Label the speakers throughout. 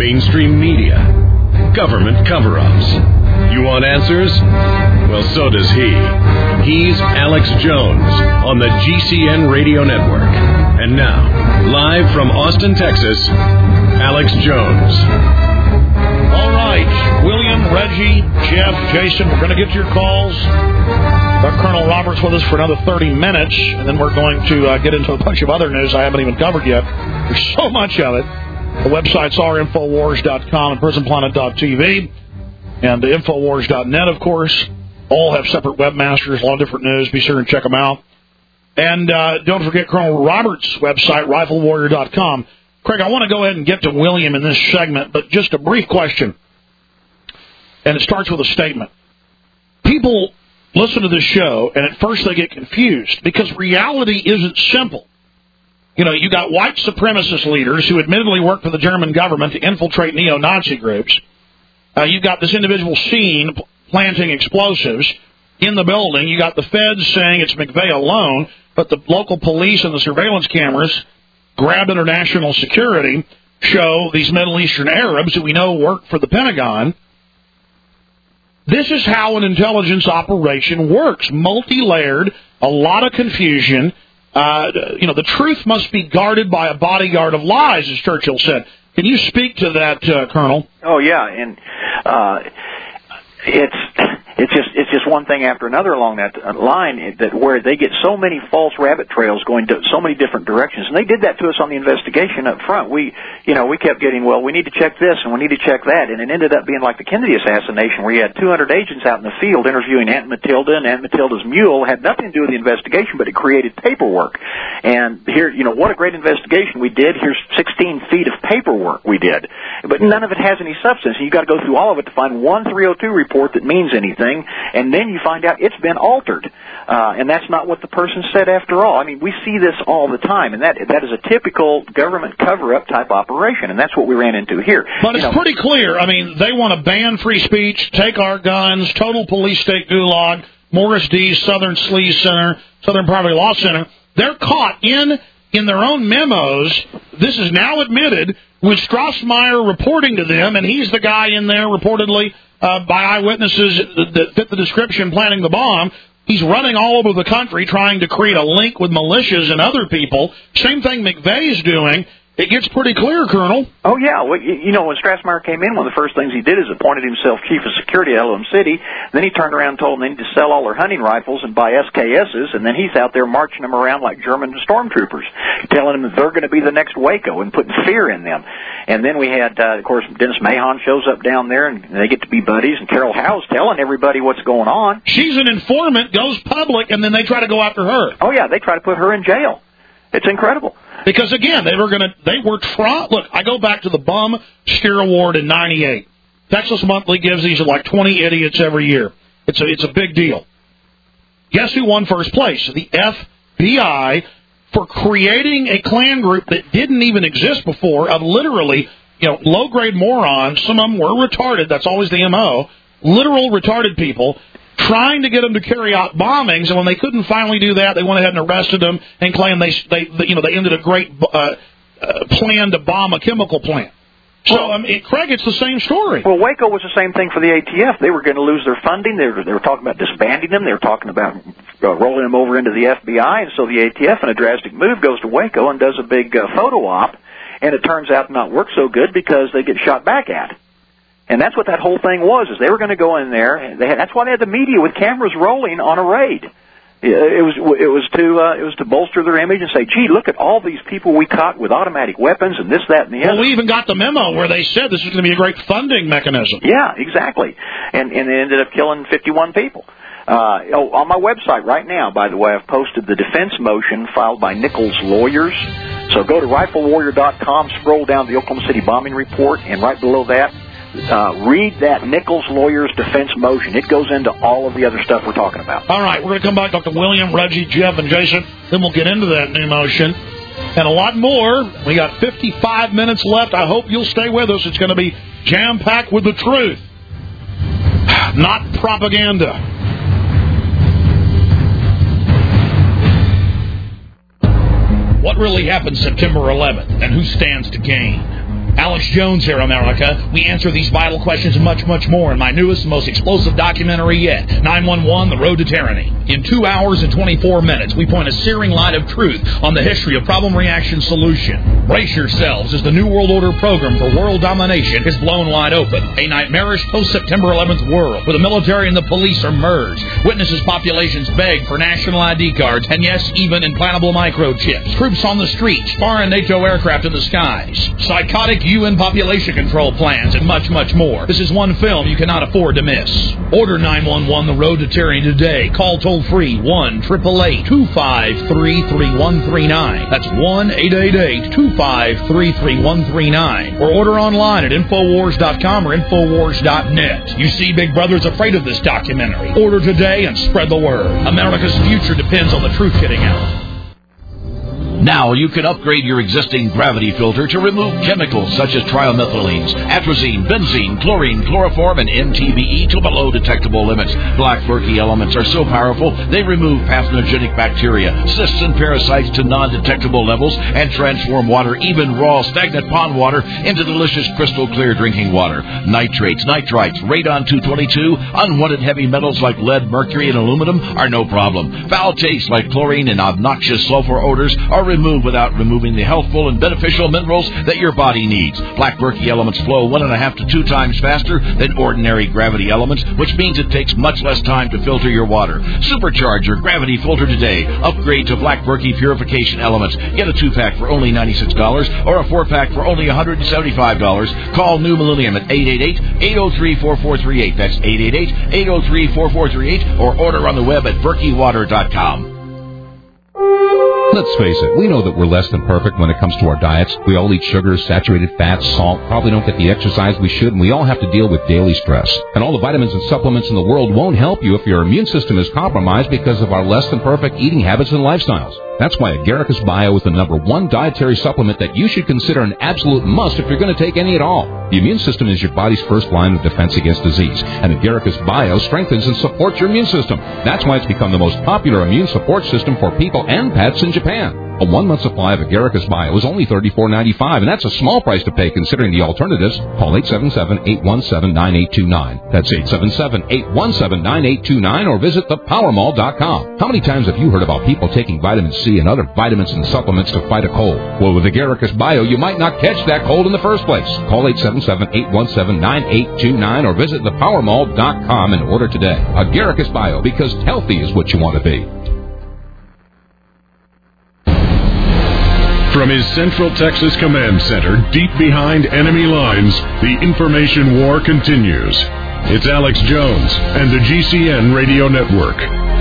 Speaker 1: mainstream media, government cover-ups. You want answers? Well, so does he. He's Alex Jones on the GCN Radio Network. And now, live from Austin, Texas, Alex Jones.
Speaker 2: All right, William, Reggie, Jeff, Jason, we're going to get to your calls. Colonel Roberts with us for another 30 minutes, and then we're going to get into a bunch of other news I haven't even covered yet. There's so much of it. The websites are Infowars.com and PrisonPlanet.tv, and Infowars.net, of course. All have separate webmasters, a lot of different news. Be sure and check them out. And don't forget Colonel Roberts' website, RifleWarrior.com. Craig, I want to go ahead and get to William in this segment, but just a brief question. And it starts with a statement. People listen to this show, and at first they get confused because reality isn't simple. You know, you got white supremacist leaders who admittedly work for the German government to infiltrate neo-Nazi groups. You've got this individual seen planting explosives in the building. You got the feds saying it's McVeigh alone, but the local police and the surveillance cameras grabbed international security show these Middle Eastern Arabs who we know work for the Pentagon. This is how an intelligence operation works. Multi-layered, a lot of confusion. The truth must be guarded by a bodyguard of lies, as Churchill said. Can you speak to that, Colonel?
Speaker 3: Oh, yeah, and it's just one thing after another along that line that where they get so many false rabbit trails going to so many different directions, and they did that to us on the investigation up front. We kept getting, well, we need to check this and we need to check that, and it ended up being like the Kennedy assassination, where you had 200 agents out in the field interviewing Aunt Matilda, and Aunt Matilda's mule had nothing to do with the investigation, but it created paperwork. And here, what a great investigation we did. Here's 16 feet of paperwork we did, but none of it has any substance. You got to go through all of it to find one 302 report that means anything, and then you find out it's been altered, and that's not what the person said after all. I mean, we see this all the time, and that is a typical government cover-up type operation, and that's what we ran into here.
Speaker 2: But it's pretty clear. I mean, they want to ban free speech, take our guns, total police state gulag, Morris D. Southern Sleaze Center, Southern Poverty Law Center. They're caught in their own memos. This is now admitted, with Strassmeyer reporting to them, and he's the guy in there reportedly by eyewitnesses that fit the description planning the bomb. He's running all over the country trying to create a link with militias and other people. Same thing McVeigh's doing. It gets pretty clear, Colonel.
Speaker 3: Oh, yeah. Well, when Strassmeyer came in, one of the first things he did is appointed himself chief of security at Elohim City. Then he turned around and told them they need to sell all their hunting rifles and buy SKSs, and then he's out there marching them around like German stormtroopers, telling them that they're going to be the next Waco and putting fear in them. And then we had, of course, Dennis Mahon shows up down there, and they get to be buddies, and Carol Howe's telling everybody what's going on.
Speaker 2: She's an informant, goes public, and then they try to go after her.
Speaker 3: Oh, yeah, they try to put her in jail. It's incredible.
Speaker 2: Because, again, look, I go back to the Bum Steer Award in 98. Texas Monthly gives these to like 20 idiots every year. It's a big deal. Guess who won first place? The FBI, for creating a Klan group that didn't even exist before, of literally, low-grade morons. Some of them were retarded. That's always the M.O. Literal retarded people, trying to get them to carry out bombings, and when they couldn't finally do that, they went ahead and arrested them and claimed they ended a great plan to bomb a chemical plant. So, Craig, it's the same story.
Speaker 3: Well, Waco was the same thing for the ATF. They were going to lose their funding. They were talking about disbanding them. They were talking about rolling them over into the FBI, and so the ATF, in a drastic move, goes to Waco and does a big photo op, and it turns out to not work so good because they get shot back at. And that's what that whole thing was, is they were going to go in there, and that's why they had the media with cameras rolling on a raid. It was to bolster their image and say, gee, look at all these people we caught with automatic weapons and this, that, and the other.
Speaker 2: Well, we even got the memo where they said this is going to be a great funding mechanism.
Speaker 3: Yeah, exactly. And they ended up killing 51 people. On my website right now, by the way, I've posted the defense motion filed by Nichols Lawyers. So go to RifleWarrior.com, scroll down to the Oklahoma City bombing report, and right below that, read that Nichols Lawyers defense motion. It goes into all of the other stuff we're talking about.
Speaker 2: All right, we're going to come back, Dr. William, Reggie, Jeff, and Jason. Then we'll get into that new motion and a lot more. We got 55 minutes left. I hope you'll stay with us. It's going to be jam-packed with the truth, not propaganda. What really happened September 11th, and who stands to gain? Alex Jones here, America. We answer these vital questions and much, much more in my newest, most explosive documentary yet, 911, The Road to Tyranny. In 2 hours and 24 minutes, we point a searing light of truth on the history of problem-reaction solution. Brace yourselves as the New World Order program for world domination is blown wide open. A nightmarish post-September 11th world where the military and the police are merged. Witnesses populations beg for national ID cards, and yes, even implantable microchips. Troops on the streets, foreign NATO aircraft in the skies. Psychotic UN population control plans, and much, much more. This is one film you cannot afford to miss. Order 911 The Road to Tyranny today. Call toll-free 1-888-253-3139. That's 1-888-253-3139. Or order online at Infowars.com or Infowars.net. You see, Big Brother's afraid of this documentary. Order today and spread the word. America's future depends on the truth getting out.
Speaker 4: Now you can upgrade your existing gravity filter to remove chemicals such as trimethylenes, atrazine, benzene, chlorine, chloroform, and MTBE to below detectable limits. Black Berkey elements are so powerful they remove pathogenic bacteria, cysts, and parasites to non-detectable levels and transform water, even raw stagnant pond water, into delicious crystal clear drinking water. Nitrates, nitrites, radon 222, unwanted heavy metals like lead, mercury, and aluminum are no problem. Foul tastes like chlorine and obnoxious sulfur odors are removed without removing the healthful and beneficial minerals that your body needs. Black Berkey elements flow 1.5 to 2 times faster than ordinary gravity elements, which means it takes much less time to filter your water. Supercharge your gravity filter today. Upgrade to Black Berkey purification elements. Get a 2-pack for only $96 or a 4-pack for only $175. Call New Millennium at 888-803-4438. That's 888-803-4438, or order on the web at berkeywater.com.
Speaker 5: Let's face it, we know that we're less than perfect when it comes to our diets. We all eat sugar, saturated fats, salt, probably don't get the exercise we should, and we all have to deal with daily stress. And all the vitamins and supplements in the world won't help you if your immune system is compromised because of our less than perfect eating habits and lifestyles. That's why Agaricus Bio is the #1 dietary supplement that you should consider an absolute must if you're going to take any at all. The immune system is your body's first line of defense against disease, and Agaricus Bio strengthens and supports your immune system. That's why it's become the most popular immune support system for people and pets in Japan. A 1-month supply of Agaricus Bio is only $34.95, and that's a small price to pay considering the alternatives. Call 877-817-9829. That's 877-817-9829, or visit thepowermall.com. How many times have you heard about people taking vitamin C and other vitamins and supplements to fight a cold? Well, with Agaricus Bio, you might not catch that cold in the first place. Call 877-817-9829, or visit thepowermall.com and order today. Agaricus Bio, because healthy is what you want to be.
Speaker 1: From his Central Texas Command Center, deep behind enemy lines, the information war continues. It's Alex Jones and the GCN Radio Network.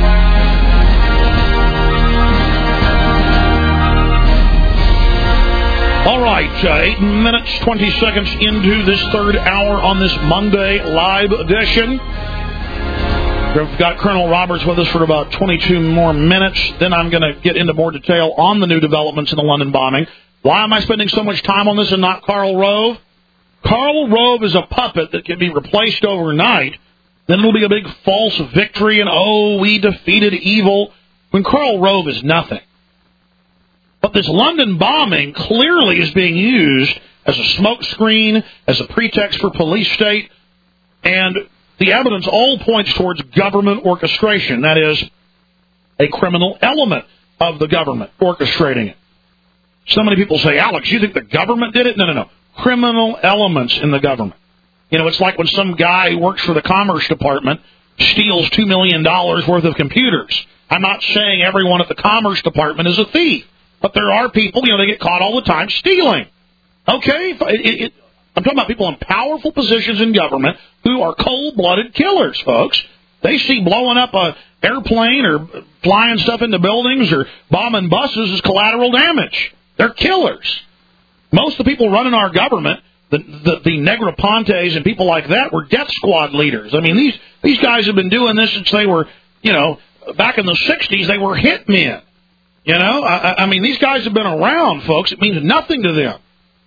Speaker 2: All right, 8 minutes, 20 seconds into this third hour on this Monday live edition. We've got Colonel Roberts with us for about 22 more minutes. Then I'm going to get into more detail on the new developments in the London bombing. Why am I spending so much time on this and not Karl Rove? Karl Rove is a puppet that can be replaced overnight. Then it'll be a big false victory and, oh, we defeated evil, when Karl Rove is nothing. But this London bombing clearly is being used as a smokescreen, as a pretext for police state, and the evidence all points towards government orchestration. That is, a criminal element of the government orchestrating it. So many people say, Alex, you think the government did it? No. Criminal elements in the government. You know, it's like when some guy who works for the Commerce Department steals $2 million worth of computers. I'm not saying everyone at the Commerce Department is a thief, but there are people, they get caught all the time stealing. Okay? I'm talking about people in powerful positions in government who are cold-blooded killers, folks. They see blowing up an airplane or flying stuff into buildings or bombing buses as collateral damage. They're killers. Most of the people running our government, the Negropontes and people like that, were death squad leaders. I mean, these guys have been doing this since they were, back in the 60s, they were hitmen. I mean, these guys have been around, folks. It means nothing to them.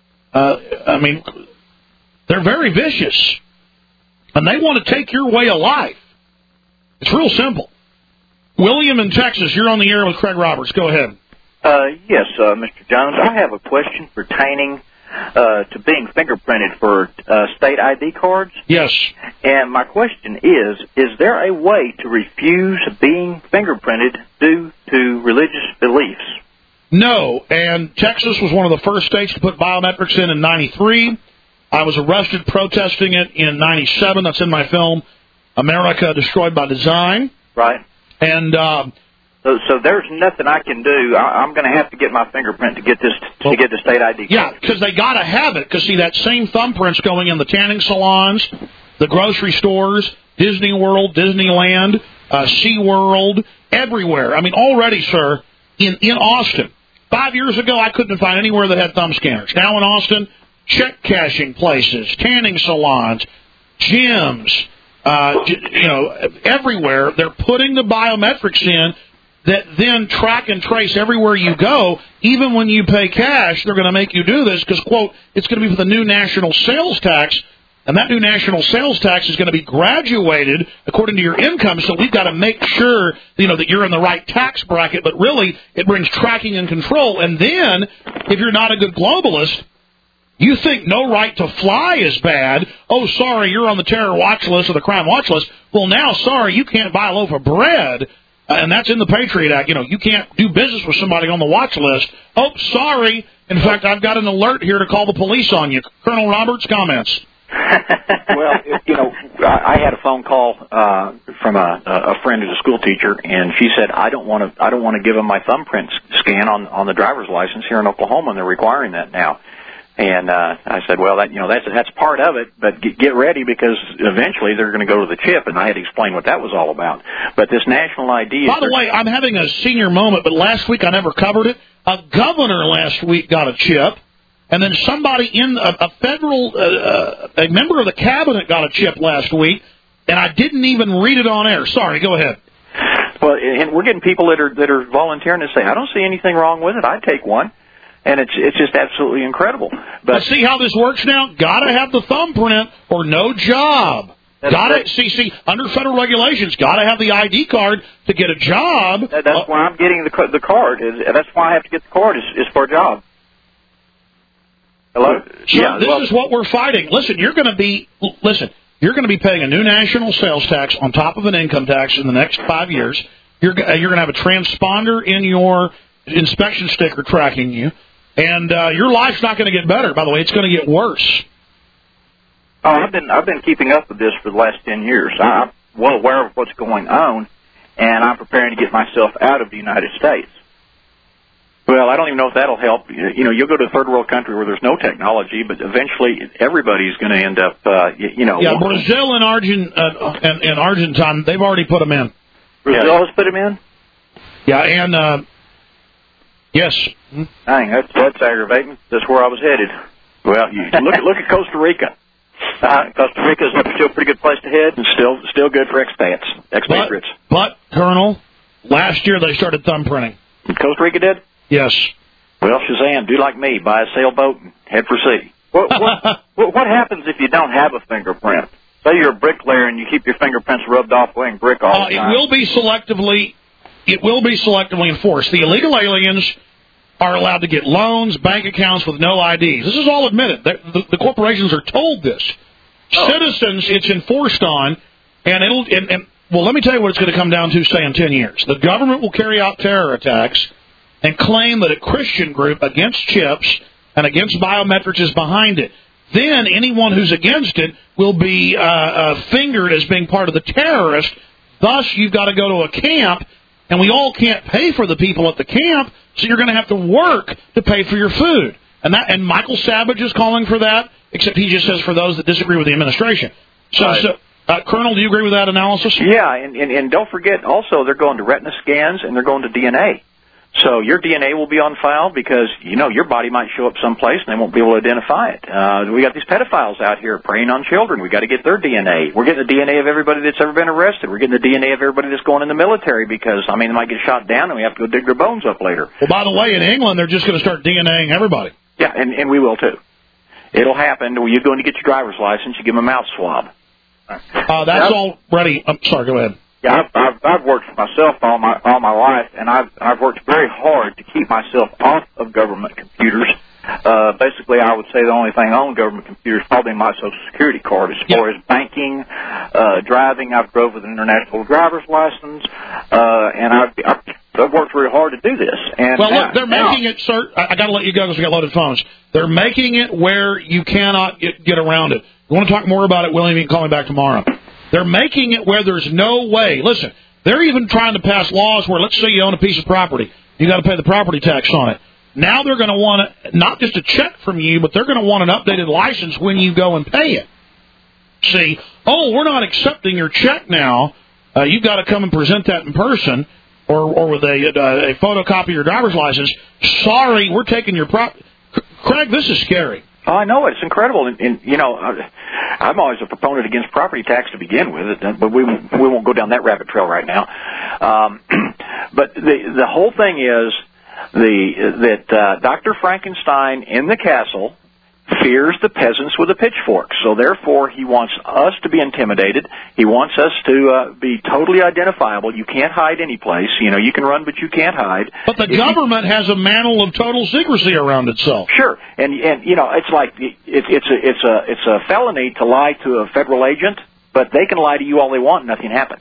Speaker 2: They're very vicious. And they want to take your way of life. It's real simple. William in Texas, you're on the air with Craig Roberts. Go ahead.
Speaker 3: Yes, Mr. Jones. I have a question pertaining to being fingerprinted for state ID cards.
Speaker 2: Yes.
Speaker 3: And my question is there a way to refuse being fingerprinted due to religious beliefs?
Speaker 2: No, and Texas was one of the first states to put biometrics in 93. I was arrested protesting it in 97. That's in my film, America Destroyed by Design.
Speaker 3: Right.
Speaker 2: And
Speaker 3: so there's nothing I can do. I'm going to have to get my fingerprint to get this to get the state ID card.
Speaker 2: Yeah, because they got to have it. Because see, that same thumbprint's going in the tanning salons, the grocery stores, Disney World, Disneyland, SeaWorld, everywhere. I mean, already, sir, in Austin. 5 years ago, I couldn't find anywhere that had thumb scanners. Now in Austin, check cashing places, tanning salons, gyms, everywhere. They're putting the biometrics in that then track and trace everywhere you go. Even when you pay cash, they're going to make you do this because, quote, it's going to be for the new national sales tax. And that new national sales tax is going to be graduated according to your income, so we've got to make sure, that you're in the right tax bracket. But really, it brings tracking and control. And then, if you're not a good globalist, you think no right to fly is bad. Oh, sorry, you're on the terror watch list or the crime watch list. Well, now, sorry, you can't buy a loaf of bread. And that's in the Patriot Act. You can't do business with somebody on the watch list. Oh, sorry. In fact, I've got an alert here to call the police on you. Colonel Roberts, comments.
Speaker 3: Well, I had a phone call from a friend who's a school teacher, and she said, I don't want to give them my thumbprint scan on the driver's license here in Oklahoma, and they're requiring that now. And I said, well, that's part of it, but get ready because eventually they're going to go to the chip, and I had to explain what that was all about. But this national ID.
Speaker 2: By the way, I'm having a senior moment, but last week I never covered it. A governor last week got a chip. And then somebody in a federal, a member of the cabinet got a chip last week, and I didn't even read it on air. Sorry, go ahead.
Speaker 3: Well, and we're getting people that are volunteering to say, I don't see anything wrong with it. I'd take one. And it's just absolutely incredible. But
Speaker 2: see how this works now? Got to have the thumbprint or no job. Got to see under federal regulations. Got to have the ID card to get a job.
Speaker 3: That's why I'm getting the card. That's why I have to get the card is for a job. Hello?
Speaker 2: So this is what we're fighting. Listen, you're going to be paying a new national sales tax on top of an income tax in the next 5 years. You're going to have a transponder in your inspection sticker tracking you, and your life's not going to get better. By the way, it's going to get worse.
Speaker 3: Oh, I've been keeping up with this for the last 10 years. I'm well aware of what's going on, and I'm preparing to get myself out of the United States. Well, I don't even know if that'll help. You'll go to a third world country where there's no technology, but eventually everybody's going to end up,
Speaker 2: Yeah, Brazil and Argentina, they've already put them in.
Speaker 3: Brazil has put them in?
Speaker 2: Yeah, and, yes.
Speaker 3: Dang, that's aggravating. That's where I was headed. Well, look at Costa Rica. Costa Rica is still a pretty good place to head, and still good for expatriates.
Speaker 2: But, Colonel, last year they started thumbprinting.
Speaker 3: Costa Rica did?
Speaker 2: Yes.
Speaker 3: Well, Shazam, do like me. Buy a sailboat and head for sea. What happens if you don't have a fingerprint? Say you're a bricklayer and you keep your fingerprints rubbed off laying brick all the time.
Speaker 2: It will be selectively enforced. The illegal aliens are allowed to get loans, bank accounts with no IDs. This is all admitted. The corporations are told this. Oh. Citizens, it's enforced on, and well, let me tell you what it's going to come down to, say, in 10 years. The government will carry out terror attacks and claim that a Christian group against chips and against biometrics is behind it. Then anyone who's against it will be fingered as being part of the terrorist. Thus, you've got to go to a camp, and we all can't pay for the people at the camp, so you're going to have to work to pay for your food. And Michael Savage is calling for that, except he just says for those that disagree with the administration. Colonel, do you agree with that analysis?
Speaker 3: Yeah, and don't forget, also, they're going to retina scans and they're going to DNA. So your DNA will be on file because, your body might show up someplace and they won't be able to identify it. We got these pedophiles out here preying on children. We got to get their DNA. We're getting the DNA of everybody that's ever been arrested. We're getting the DNA of everybody that's going in the military because, they might get shot down and we have to go dig their bones up later.
Speaker 2: Well, by the way, in England, they're just going to start DNAing everybody.
Speaker 3: Yeah, and we will too. It'll happen. When you're going to get your driver's license, you give them a mouth swab.
Speaker 2: That's all ready. I'm sorry, go ahead.
Speaker 3: Yeah, I've worked for myself all my life, and I've worked very hard to keep myself off of government computers. basically, I would say the only thing on government computers is probably my Social Security card. As far as banking, driving, I've drove with an international driver's license, and I've worked very hard to do this. And
Speaker 2: well, look, they're making it, sir. I got to let you go because we got loaded phones. They're making it where you cannot get around it. You want to talk more about it, William? You can call me back tomorrow. They're making it where there's no way. Listen, they're even trying to pass laws where, let's say you own a piece of property. You got to pay the property tax on it. Now they're going to want not just a check from you, but they're going to want an updated license when you go and pay it. See, we're not accepting your check now. You've got to come and present that in person or with a photocopy of your driver's license. Sorry, we're taking your property. Craig, this is scary.
Speaker 3: Oh, I know it. It's incredible. And you know, I'm always a proponent against property tax to begin with, but we won't go down that rabbit trail right now. But the whole thing is that Dr. Frankenstein in the castle fears the peasants with a pitchfork. So therefore, he wants us to be intimidated. He wants us to be totally identifiable. You can't hide any place. You know, you can run, but you can't hide.
Speaker 2: But the government has a mantle of total secrecy around itself.
Speaker 3: Sure, and you know, it's like it's a felony to lie to a federal agent, but they can lie to you all they want, and nothing happens.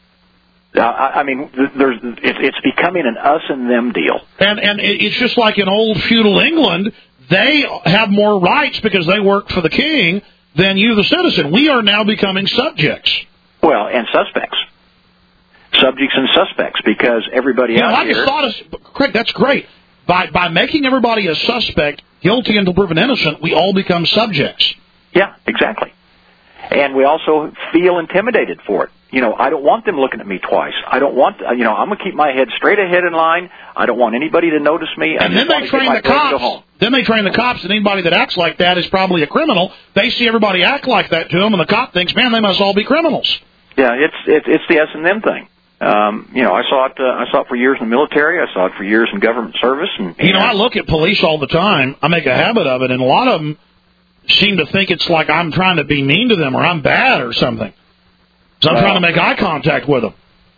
Speaker 3: I mean, it's becoming an us and them deal.
Speaker 2: And it's just like in old feudal England. They have more rights because they work for the king than you, the citizen. We are now becoming subjects.
Speaker 3: Well, and suspects. Subjects and suspects, because everybody out here...
Speaker 2: Craig, that's great. By making everybody a suspect, guilty until proven innocent, we all become subjects.
Speaker 3: Yeah, exactly. And we also feel intimidated for it. You know, I don't want them looking at me twice. I don't want, I'm going to keep my head straight ahead in line. I don't want anybody to notice me.
Speaker 2: And then they train the cops. Then they train the cops, and anybody that acts like that is probably a criminal. They see everybody act like that to them, and the cop thinks, man, they must all be criminals.
Speaker 3: Yeah, it's the us and them thing. You know, I saw it for years in the military. I saw it for years in government service. And
Speaker 2: you know, I look at police all the time. I make a habit of it, and a lot of them seem to think it's like I'm trying to be mean to them or I'm bad or something. So I'm trying to make eye contact with them.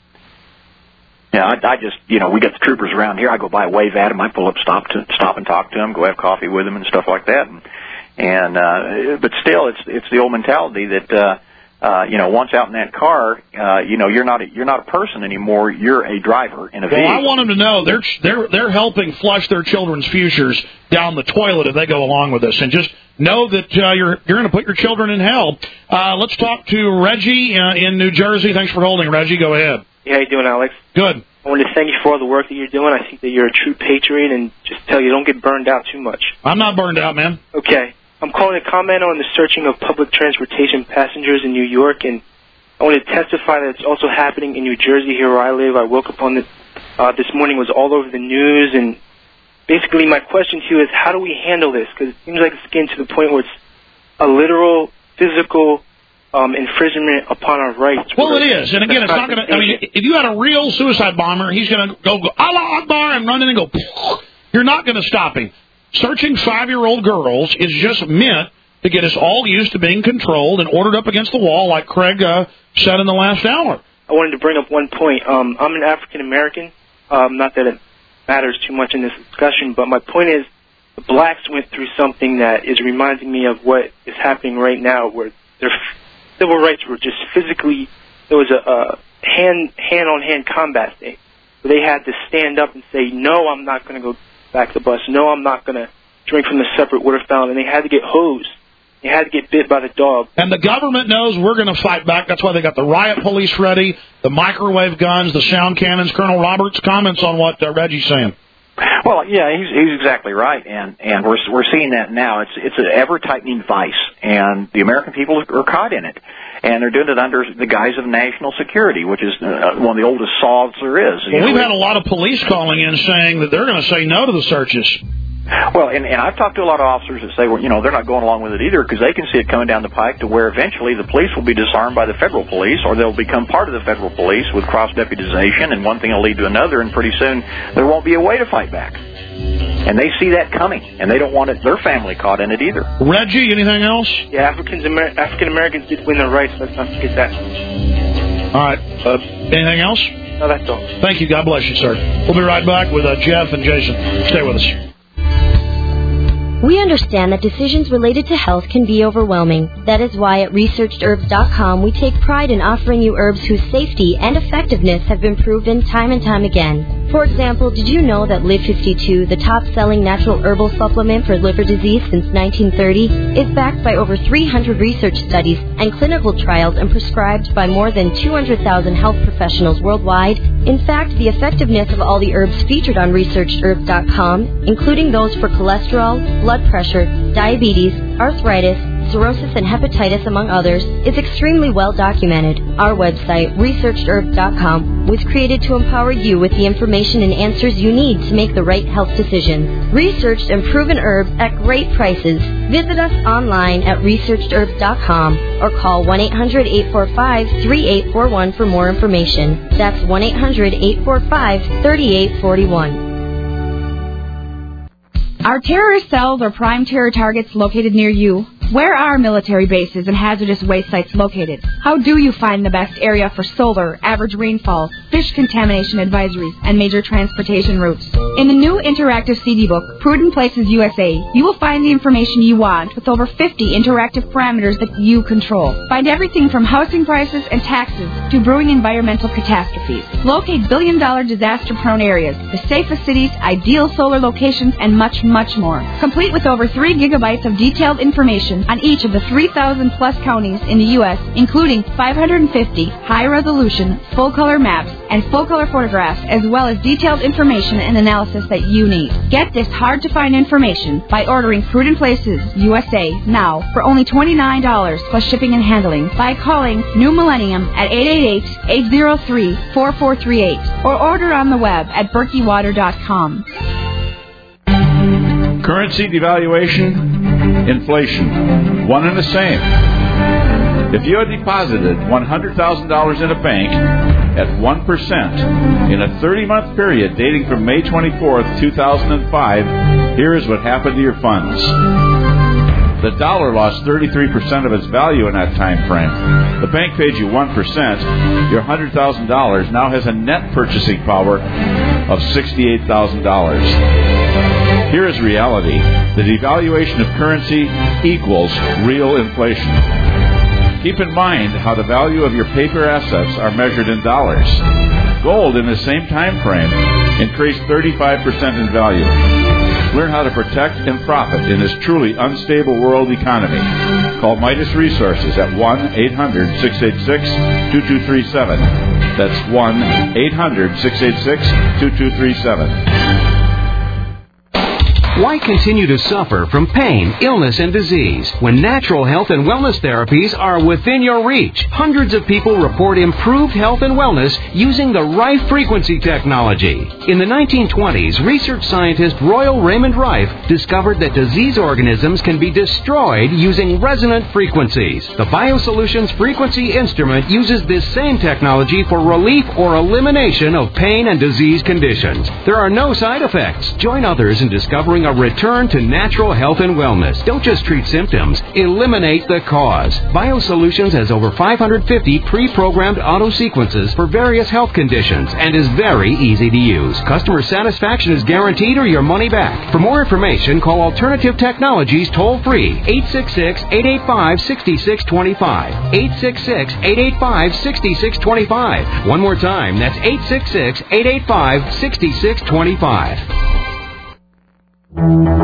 Speaker 3: Yeah, I just, you know, we got the troopers around here. I go by, wave at them. I pull up, stop and talk to them, go have coffee with them and stuff like that. And but still, it's the old mentality that, you know, once out in that car, you know, you're not a person anymore. You're a driver in a vehicle.
Speaker 2: Well, I want them to know they're helping flush their children's futures down the toilet if they go along with this, and just know that you're going to put your children in hell. Let's talk to Reggie in New Jersey. Thanks for holding, Reggie. Go ahead.
Speaker 6: Hey, how you doing, Alex?
Speaker 2: Good.
Speaker 6: I want to thank you for all the work that you're doing. I think that you're a true patriot, and just tell you don't get burned out too much.
Speaker 2: I'm not burned out, man.
Speaker 6: Okay. I'm calling to comment on the searching of public transportation passengers in New York, and I want to testify that it's also happening in New Jersey, here where I live. I woke up on this morning, was all over the news, and basically my question to you is, how do we handle this? Because it seems like it's getting to the point where it's a literal, physical infringement upon our rights.
Speaker 2: Well, it is. And again, it's not going to, I mean, if you had a real suicide bomber, he's going to go, Allah Akbar, and run in and go, you're not going to stop him. Searching 5-year-old girls is just meant to get us all used to being controlled and ordered up against the wall, like Craig said in the last hour.
Speaker 6: I wanted to bring up one point. I'm an African-American. Not that it matters too much in this discussion, but my point is the blacks went through something that is reminding me of what is happening right now, where their civil rights were just physically, there was a hand-on-hand combat thing, where they had to stand up and say, no, I'm not going to go back the bus. No, I'm not going to drink from the separate water fountain. And they had to get hosed. They had to get bit by the dog.
Speaker 2: And the government knows we're going to fight back. That's why they got the riot police ready, the microwave guns, the sound cannons. Colonel Roberts, comments on what Reggie's saying.
Speaker 3: Well, yeah, he's exactly right, and we're seeing that now. It's an ever-tightening vice, and the American people are caught in it, and they're doing it under the guise of national security, which is one of the oldest saws there is.
Speaker 2: Well, we've had a lot of police calling in saying that they're going to say no to the searches.
Speaker 3: Well, and I've talked to a lot of officers that say, well, you know, they're not going along with it either because they can see it coming down the pike to where eventually the police will be disarmed by the federal police, or they'll become part of the federal police with cross-deputization, and one thing will lead to another, and pretty soon there won't be a way to fight back. And they see that coming, and they don't want their family caught in it either.
Speaker 2: Reggie, anything else?
Speaker 6: Yeah, African-Americans did win their rights. Let's not forget that.
Speaker 2: All right. Anything else?
Speaker 6: No, that's all.
Speaker 2: Thank you. God bless you, sir. We'll be right back with Jeff and Jason. Stay with us.
Speaker 7: We understand that decisions related to health can be overwhelming. That is why at ResearchedHerbs.com we take pride in offering you herbs whose safety and effectiveness have been proven time and time again. For example, did you know that Live 52, the top-selling natural herbal supplement for liver disease since 1930, is backed by over 300 research studies and clinical trials and prescribed by more than 200,000 health professionals worldwide? In fact, the effectiveness of all the herbs featured on ResearchedHerbs.com, including those for cholesterol, blood pressure, diabetes, arthritis, cirrhosis, and hepatitis, among others, is extremely well documented. Our website, ResearchedHerbs.com, was created to empower you with the information and answers you need to make the right health decisions. Researched and proven herbs at great prices. Visit us online at ResearchedHerbs.com or call 1-800-845-3841 for more information. That's 1-800-845-3841.
Speaker 8: Are terrorist cells or prime terror targets located near you? Where are military bases and hazardous waste sites located? How do you find the best area for solar, average rainfall, fish contamination advisories, and major transportation routes? In the new interactive CD book, Prudent Places USA, you will find the information you want with over 50 interactive parameters that you control. Find everything from housing prices and taxes to brewing environmental catastrophes. Locate billion-dollar disaster-prone areas, the safest cities, ideal solar locations, and much, much more. Complete with over 3 gigabytes of detailed information on each of the 3,000-plus counties in the U.S., including 550 high-resolution, full-color maps and full-color photographs, as well as detailed information and analysis that you need. Get this hard-to-find information by ordering Prudent Places USA now for only $29 plus shipping and handling by calling New Millennium at 888-803-4438 or order on the web at berkeywater.com.
Speaker 9: Currency devaluation, inflation, one and the same. If you had deposited $100,000 in a bank at 1% in a 30-month period dating from May 24th, 2005, here is what happened to your funds. The dollar lost 33% of its value in that time frame. The bank paid you 1%. Your $100,000 now has a net purchasing power of $68,000. Here is reality. The devaluation of currency equals real inflation. Keep in mind how the value of your paper assets are measured in dollars. Gold in the same time frame increased 35% in value. Learn how to protect and profit in this truly unstable world economy. Call Midas Resources at 1-800-686-2237. That's 1-800-686-2237.
Speaker 10: Why continue to suffer from pain, illness, and disease when natural health and wellness therapies are within your reach? Hundreds of people report improved health and wellness using the Rife frequency technology. In the 1920s, research scientist Royal Raymond Rife discovered that disease organisms can be destroyed using resonant frequencies. The BioSolutions frequency instrument uses this same technology for relief or elimination of pain and disease conditions. There are no side effects. Join others in discovering a return to natural health and wellness. Don't just treat symptoms. Eliminate the cause. BioSolutions has over 550 pre-programmed auto sequences for various health conditions and is very easy to use. Customer satisfaction is guaranteed or your money back. For more information, call Alternative Technologies toll-free 866-885-6625. 866-885-6625. One more time, that's 866-885-6625.
Speaker 2: All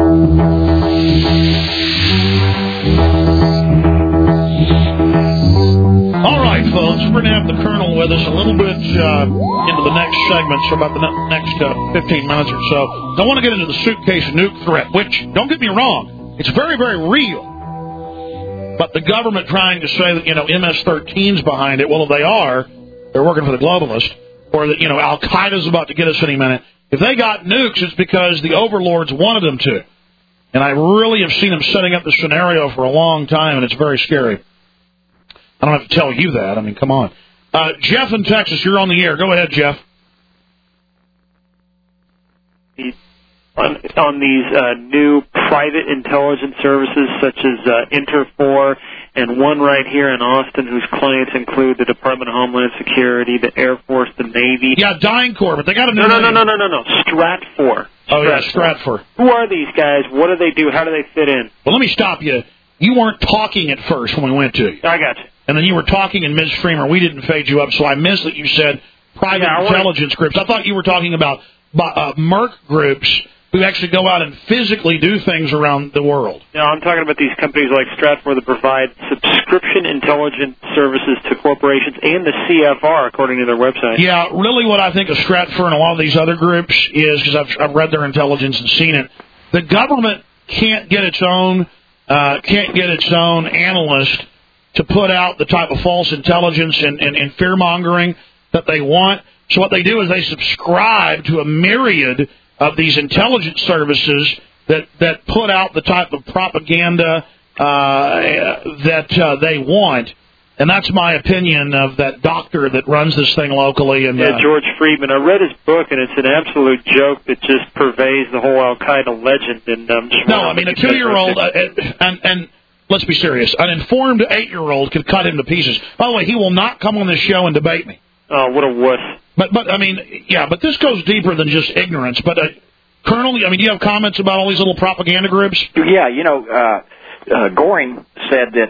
Speaker 2: right, folks, we're going to have the Colonel with us a little bit into the next segment, so about the next 15 minutes or so. I want to get into the suitcase nuke threat, which, don't get me wrong, it's very, very real. But the government trying to say that, MS-13's behind it, well, they are. They're working for the globalists. Or that, Al-Qaeda's about to get us any minute. If they got nukes, it's because the overlords wanted them to. And I really have seen them setting up the scenario for a long time, and it's very scary. I don't have to tell you that. I mean, come on. Jeff in Texas, you're on the air. Go ahead, Jeff.
Speaker 6: On these new private intelligence services such as Interfor, and one right here in Austin whose clients include the Department of Homeland Security, the Air Force, the Navy.
Speaker 2: Yeah, DynCorp, but they got a new
Speaker 6: No. Stratfor.
Speaker 2: Oh, yeah, Stratfor.
Speaker 6: Who are these guys? What do they do? How do they fit in?
Speaker 2: Well, let me stop you. You weren't talking at first when we went to you.
Speaker 6: I got you.
Speaker 2: And then you were talking in midstream, or we didn't fade you up, so I missed that you said private intelligence groups. I thought you were talking about Merc groups who actually go out and physically do things around the world.
Speaker 6: No, I'm talking about these companies like Stratfor that provide subscription intelligence services to corporations and the CFR, according to their website.
Speaker 2: Yeah, really what I think of Stratfor and a lot of these other groups is, because I've read their intelligence and seen it, the government can't get its own analyst to put out the type of false intelligence and fear-mongering that they want. So what they do is they subscribe to a myriad of these intelligence services that put out the type of propaganda that they want. And that's my opinion of that doctor that runs this thing locally. And
Speaker 6: George Friedman. I read his book, and it's an absolute joke that just pervades the whole Al-Qaeda legend. And
Speaker 2: no, I mean, a 2-year-old, and let's be serious, an informed 8-year-old could cut him to pieces. By the way, he will not come on this show and debate me.
Speaker 6: Oh, what a wuss.
Speaker 2: But I mean, yeah, but this goes deeper than just ignorance. But, Colonel, I mean, do you have comments about all these little propaganda groups?
Speaker 3: Yeah, Goring said that,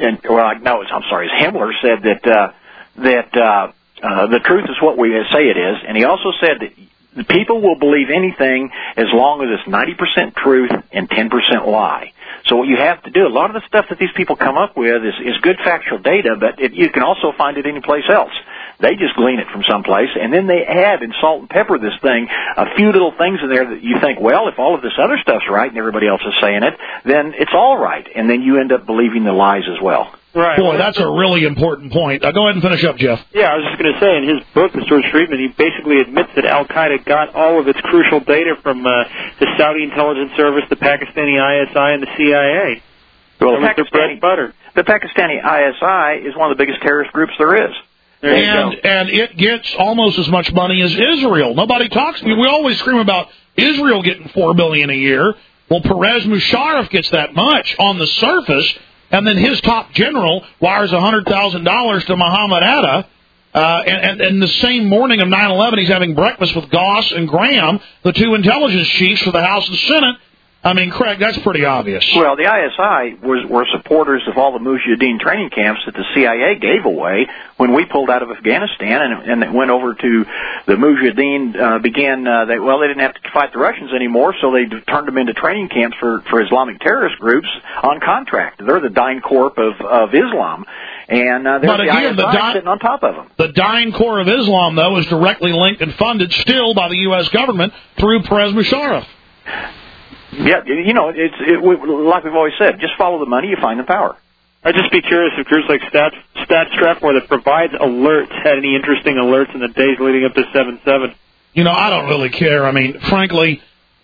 Speaker 3: Himmler said that the truth is what we say it is, and he also said that people will believe anything as long as it's 90% truth and 10% lie. So what you have to do, a lot of the stuff that these people come up with is good factual data, but you can also find it anyplace else. They just glean it from someplace, and then they add and salt and pepper this thing, a few little things in there that you think, well, if all of this other stuff's right and everybody else is saying it, then it's all right. And then you end up believing the lies as well.
Speaker 6: Right.
Speaker 2: Boy, that's a really important point. Go ahead and finish up, Jeff.
Speaker 6: Yeah, I was just going to say, in his book, with George Friedman, he basically admits that Al-Qaeda got all of its crucial data from the Saudi intelligence service, the Pakistani ISI, and the CIA.
Speaker 3: Well, the Pakistani ISI is one of the biggest terrorist groups there is.
Speaker 2: And it gets almost as much money as Israel. Nobody talks. I mean, we always scream about Israel getting $4 billion a year. Well, Pervez Musharraf gets that much on the surface, and then his top general wires $100,000 to Muhammad Atta. And the same morning of 9/11, he's having breakfast with Goss and Graham, the two intelligence chiefs for the House and Senate. I mean, Craig, that's pretty obvious.
Speaker 3: Well, the ISI were supporters of all the Mujahideen training camps that the CIA gave away when we pulled out of Afghanistan, and it went over to the Mujahideen. They didn't have to fight the Russians anymore, so they turned them into training camps for Islamic terrorist groups on contract. They're the Dine Corps of Islam, and there's the ISI sitting on top of them.
Speaker 2: The Dine Corps of Islam, though, is directly linked and funded still by the U.S. government through Pervez Musharraf.
Speaker 3: Yeah, like we've always said, just follow the money, you find the power.
Speaker 6: I'd just be curious if groups like Stratfor that provides alerts had any interesting alerts in the days leading up to 7/7.
Speaker 2: I don't really care. I mean, frankly,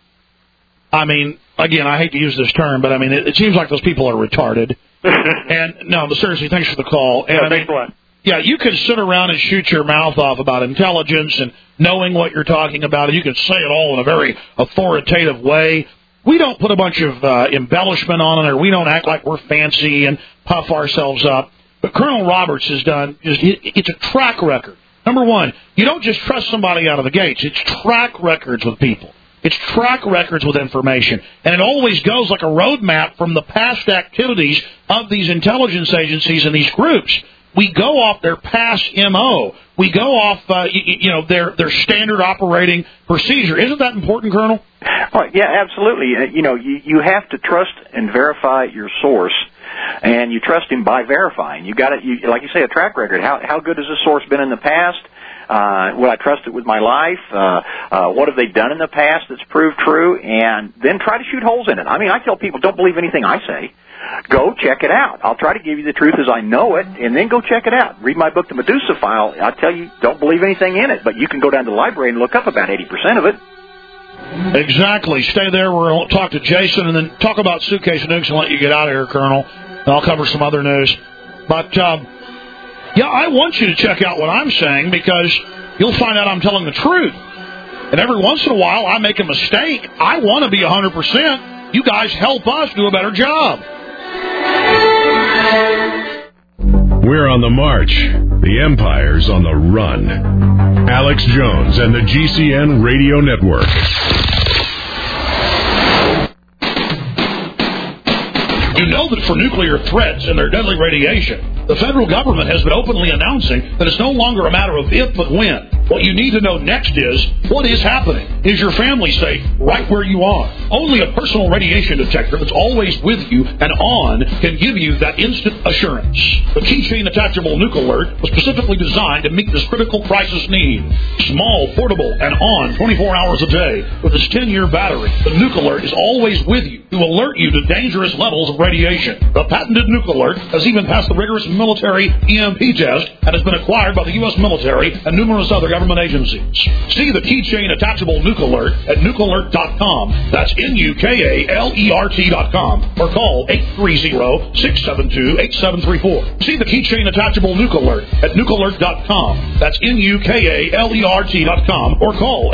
Speaker 2: again, I hate to use this term, but it seems like those people are retarded. And no, seriously, thanks for the call. And
Speaker 6: thanks a lot.
Speaker 2: Yeah, you can sit around and shoot your mouth off about intelligence and knowing what you're talking about, and you can say it all in a very authoritative way. We don't put a bunch of embellishment on it, or we don't act like we're fancy and puff ourselves up. But Colonel Roberts has done, it's a track record. Number one, you don't just trust somebody out of the gates. It's track records with people. It's track records with information. And it always goes like a roadmap from the past activities of these intelligence agencies and these groups. We go off their past MO. We go off, their standard operating procedure. Isn't that important, Colonel?
Speaker 3: Well, yeah, absolutely. You have to trust and verify your source, and you trust him by verifying. You got to, like you say, a track record. How good has this source been in the past? Would I trust it with my life? What have they done in the past that's proved true? And then try to shoot holes in it. I tell people, don't believe anything I say. Go check it out. I'll try to give you the truth as I know it, and then go check it out. Read my book, The Medusa File. I tell you, don't believe anything in it, but you can go down to the library and look up about 80% of it.
Speaker 2: Exactly. Stay there. We'll talk to Jason and then talk about suitcase nukes and let you get out of here, Colonel. And I'll cover some other news. But, I want you to check out what I'm saying because you'll find out I'm telling the truth. And every once in a while, I make a mistake. I want to be 100%. You guys help us do a better job.
Speaker 1: We're on the march. The Empire's on the run. Alex Jones and the GCN Radio Network.
Speaker 2: You know that for nuclear threats and their deadly radiation, the federal government has been openly announcing that it's no longer a matter of if, but when. What you need to know next is, what is happening? Is your family safe right where you are? Only a personal radiation detector that's always with you and on can give you that instant assurance. The Keychain Attachable Nuke Alert was specifically designed to meet this critical crisis need. Small, portable, and on 24 hours a day with its 10-year battery, the Nuke Alert is always with you to alert you to dangerous levels of radiation. The patented Nuke Alert has even passed the rigorous military EMP test and has been acquired by the U.S. military and numerous other government agencies. See the Keychain Attachable Nuke Alert at nukealert.com. That's NUKALERT.com. Or call 830-672-8734. See the Keychain Attachable Nuke Alert at nukealert.com. That's NUKALERT.com. Or call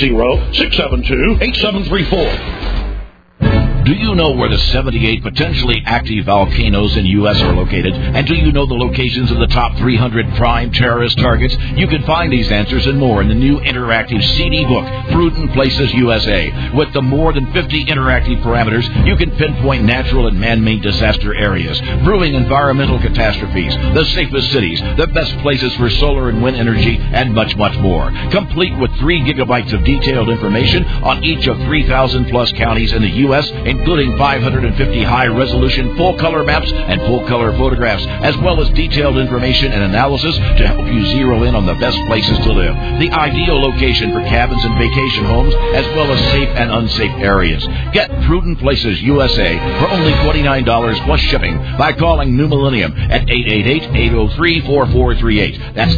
Speaker 2: 830-672-8734.
Speaker 4: Do you know where the 78 potentially active volcanoes in U.S. are located? And do you know the locations of the top 300 prime terrorist targets? You can find these answers and more in the new interactive CD book, Prudent Places USA. With the more than 50 interactive parameters, you can pinpoint natural and man-made disaster areas, brewing environmental catastrophes, the safest cities, the best places for solar and wind energy, and much, much more. Complete with 3 gigabytes of detailed information on each of 3,000-plus counties in the U.S., including 550 high-resolution full-color maps and full-color photographs, as well as detailed information and analysis to help you zero in on the best places to live, the ideal location for cabins and vacation homes, as well as safe and unsafe areas. Get Prudent Places USA for only $29 plus shipping by calling New Millennium at 888-803-4438. That's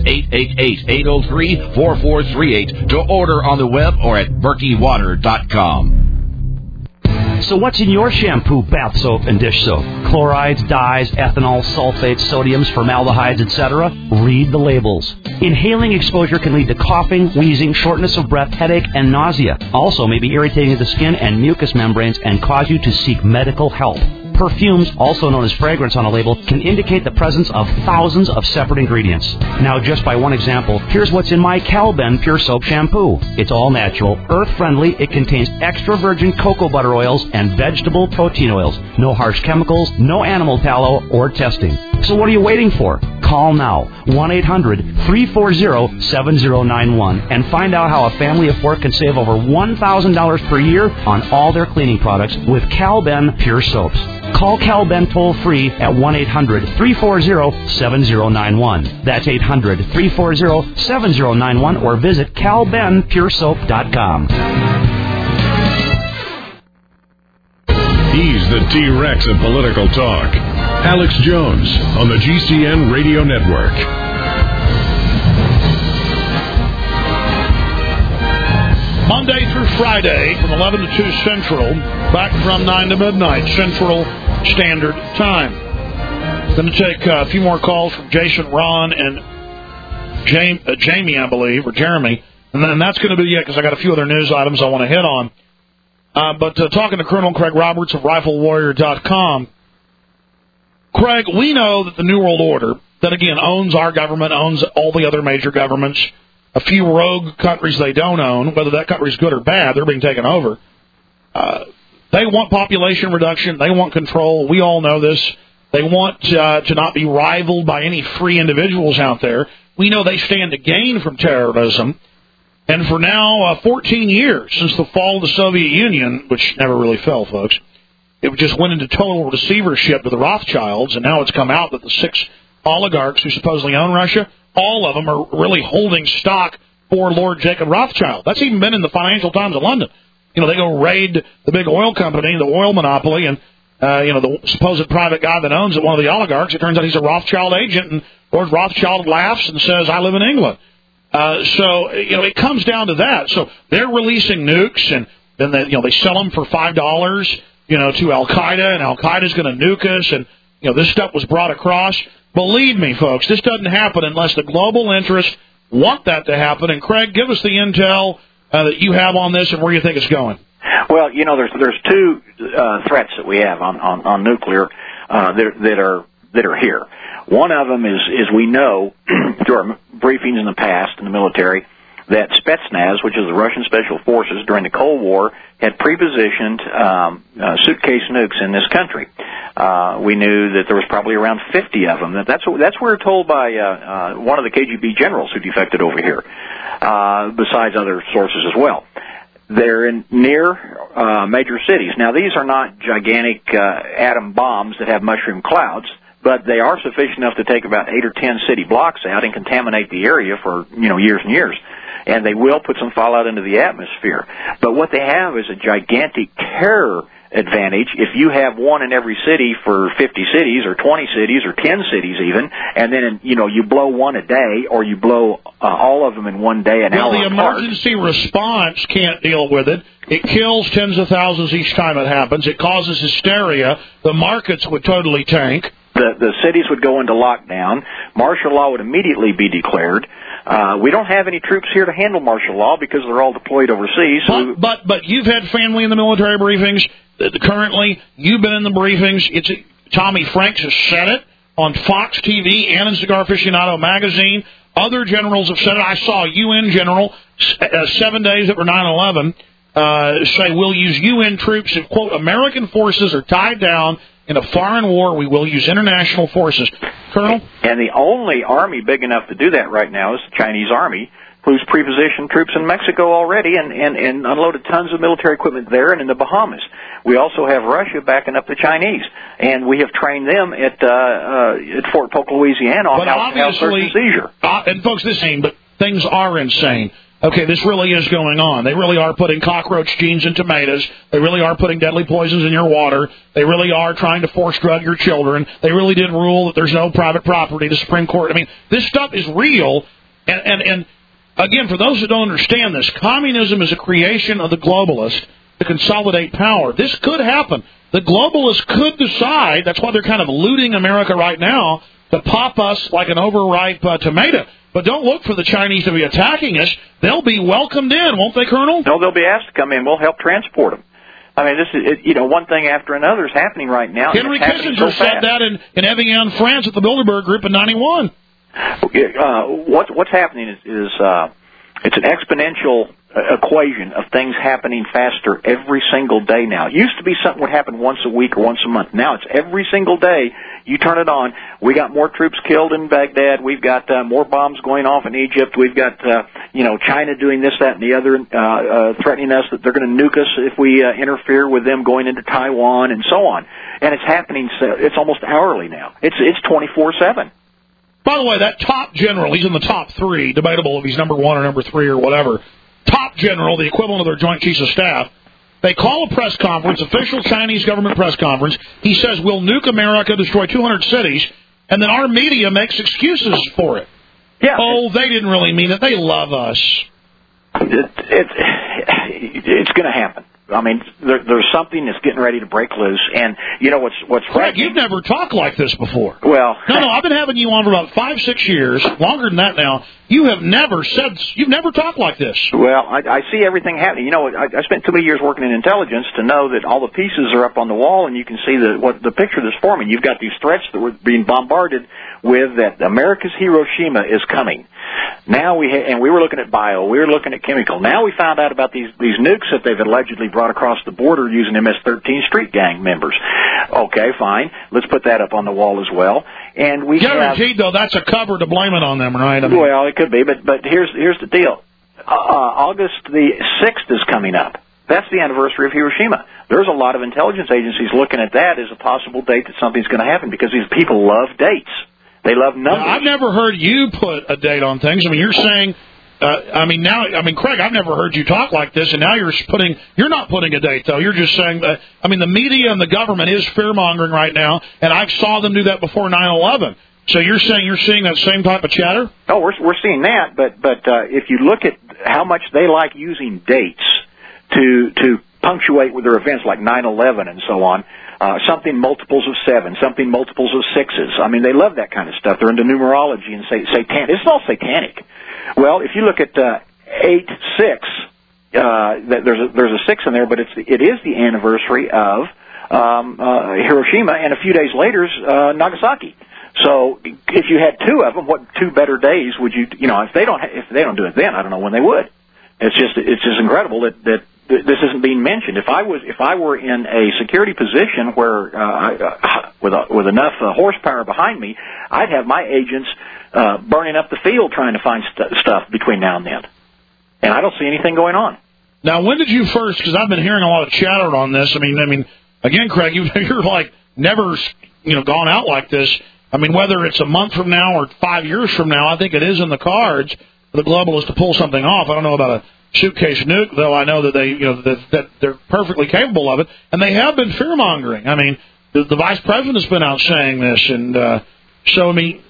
Speaker 4: 888-803-4438 to order on the web or at berkeywater.com.
Speaker 11: So what's in your shampoo, bath soap, and dish soap? Chlorides, dyes, ethanol, sulfates, sodiums, formaldehydes, etc.? Read the labels. Inhaling exposure can lead to coughing, wheezing, shortness of breath, headache, and nausea. Also may be irritating to the skin and mucous membranes and cause you to seek medical help. Perfumes, also known as fragrance on a label, can indicate the presence of thousands of separate ingredients. Now, just by one example, here's what's in my Calben Pure Soap Shampoo. It's all natural, earth-friendly, it contains extra virgin cocoa butter oils and vegetable protein oils. No harsh chemicals, no animal tallow, or testing. So what are you waiting for? Call now, 1-800-340-7091, and find out how a family of 4 can save over $1,000 per year on all their cleaning products with Calben Pure Soaps. Call Calben toll-free at 1-800-340-7091. That's 800-340-7091, or visit calbenpuresoap.com.
Speaker 1: He's the T-Rex of political talk. Alex Jones on the GCN Radio Network.
Speaker 2: Monday through Friday from 11 to 2 Central, back from 9 to midnight Central Standard Time. Going to take a few more calls from Jason, Ron, and Jamie, I believe, or Jeremy. And then that's going to be it, because I got a few other news items I want to hit on. But talking to Colonel Craig Roberts of RifleWarrior.com, Craig, we know that the New World Order, that again owns our government, owns all the other major governments, a few rogue countries they don't own, whether that country's good or bad, they're being taken over. They want population reduction. They want control. We all know this. They want to not be rivaled by any free individuals out there. We know they stand to gain from terrorism. And for now, 14 years since the fall of the Soviet Union, which never really fell, folks, it just went into total receivership to the Rothschilds, and now it's come out that the 6 oligarchs who supposedly own Russia, all of them are really holding stock for Lord Jacob Rothschild. That's even been in the Financial Times of London. You know, they go raid the big oil company, the oil monopoly, and, the supposed private guy that owns it, one of the oligarchs, it turns out he's a Rothschild agent, and Lord Rothschild laughs and says, I live in England. So it comes down to that. So they're releasing nukes, and then they sell them for $5, to Al-Qaeda, and Al-Qaeda's going to nuke us, and, this stuff was brought across. Believe me, folks, this doesn't happen unless the global interests want that to happen. And, Craig, give us the intel that you have on this and where you think it's going.
Speaker 3: Well, there's 2 threats that we have on nuclear that are here. One of them is we know through our briefings in the past in the military that Spetsnaz, which is the Russian Special Forces during the Cold War, had prepositioned suitcase nukes in this country. We knew that there was probably around 50 of them. That's what we're told by one of the KGB generals who defected over here, besides other sources as well. They're in near major cities. Now, these are not gigantic atom bombs that have mushroom clouds, but they are sufficient enough to take about 8 or 10 city blocks out and contaminate the area for years and years. And they will put some fallout into the atmosphere. But what they have is a gigantic terror advantage if you have one in every city for 50 cities or 20 cities or 10 cities even, and then you blow one a day or you blow all of them in one day an hour
Speaker 2: apart. The emergency response can't deal with it. It kills tens of thousands each time it happens. It causes hysteria. The markets would totally tank.
Speaker 3: The cities would go into lockdown. Martial law would immediately be declared. We don't have any troops here to handle martial law because they're all deployed overseas.
Speaker 2: But you've had family in the military briefings. Currently, you've been in the briefings. Tommy Franks has said it on Fox TV and in Cigar Aficionado magazine. Other generals have said it. I saw a UN general 7 days after 9/11 say we'll use UN troops if, quote, American forces are tied down in a foreign war. We will use international forces. Colonel?
Speaker 3: And the only army big enough to do that right now is the Chinese army, who's pre-positioned troops in Mexico already and unloaded tons of military equipment there and in the Bahamas. We also have Russia backing up the Chinese, and we have trained them at Fort Polk, Louisiana on house search and seizure.
Speaker 2: And folks, but things are insane. Okay, this really is going on. They really are putting cockroach genes in tomatoes. They really are putting deadly poisons in your water. They really are trying to force drug your children. They really did rule that there's no private property. The Supreme Court. I mean, this stuff is real. And again, for those that don't understand this, communism is a creation of the globalists to consolidate power. This could happen. The globalists could decide, that's why they're kind of looting America right now, to pop us like an overripe tomato. But don't look for the Chinese to be attacking us. They'll be welcomed in, won't they, Colonel?
Speaker 3: No, they'll be asked to come in. We'll help transport them. I mean, this is one thing after another is happening right now.
Speaker 2: Henry Kissinger said that in Evian, France at the Bilderberg Group in 91.
Speaker 3: What's happening is it's an exponential equation of things happening faster every single day now. It used to be something would happen once a week or once a month. Now it's every single day. You turn it on. We got more troops killed in Baghdad. We've got more bombs going off in Egypt. We've got China doing this, that, and the other, threatening us that they're going to nuke us if we interfere with them going into Taiwan and so on. And it's happening. It's almost hourly now. It's 24/7.
Speaker 2: By the way, that top general, he's in the top 3, debatable if he's number 1 or number 3 or whatever. Top general, the equivalent of their Joint Chiefs of Staff, they call a press conference, official Chinese government press conference. He says, we'll nuke America, destroy 200 cities, and then our media makes excuses for it.
Speaker 3: Yeah.
Speaker 2: Oh, they didn't really mean it. They love us.
Speaker 3: It's going to happen. I mean, there's something that's getting ready to break loose, and what's
Speaker 2: Craig, you've never talked like this before.
Speaker 3: Well,
Speaker 2: no, I've been having you on for about 5-6 years, longer than that now. You've never talked like this.
Speaker 3: Well, I see everything happening. I spent too many years working in intelligence to know that all the pieces are up on the wall, and you can see the picture that's forming. You've got these threats that we're being bombarded with, that America's Hiroshima is coming. Now we were looking at bio, we were looking at chemical. Now we found out about these nukes that they've allegedly brought across the border using MS-13 street gang members. Okay, fine. Let's put that up on the wall as well. And we
Speaker 2: guaranteed, though, that's a cover to blame it on them, right?
Speaker 3: Well, it could be, but here's the deal. August the 6th is coming up. That's the anniversary of Hiroshima. There's a lot of intelligence agencies looking at that as a possible date that something's going to happen because these people love dates. They love numbers.
Speaker 2: I've never heard you put a date on things. I mean, you're saying, Craig, I've never heard you talk like this, and now you're not putting a date, though. You're just saying that, the media and the government is fear-mongering right now, and I saw them do that before 9/11. So you're saying you're seeing that same type of chatter?
Speaker 3: Oh, we're seeing that, but if you look at how much they like using dates to punctuate with their events like 9/11 and so on, something multiples of 7, something multiples of 6s. I mean, they love that kind of stuff. They're into numerology and satanic. It's all satanic. Well, if you look at 8/6, there's a 6 in there, but it is the anniversary of Hiroshima, and a few days later is Nagasaki. So if you had 2 of them, what 2 better days would you? If they don't do it then, I don't know when they would. It's just incredible that this isn't being mentioned. If I were in a security position where with enough horsepower behind me, I'd have my agents burning up the field trying to find stuff between now and then, and I don't see anything going on.
Speaker 2: Now, when did you first? Because I've been hearing a lot of chatter on this. I mean, again, Craig, you're like never, gone out like this. I mean, whether it's a month from now or 5 years from now, I think it is in the cards for the globalists to pull something off. I don't know about a suitcase nuke, though. I know that they, that they're perfectly capable of it, and they have been fear mongering. I mean, the vice president's been out saying this, and so I mean,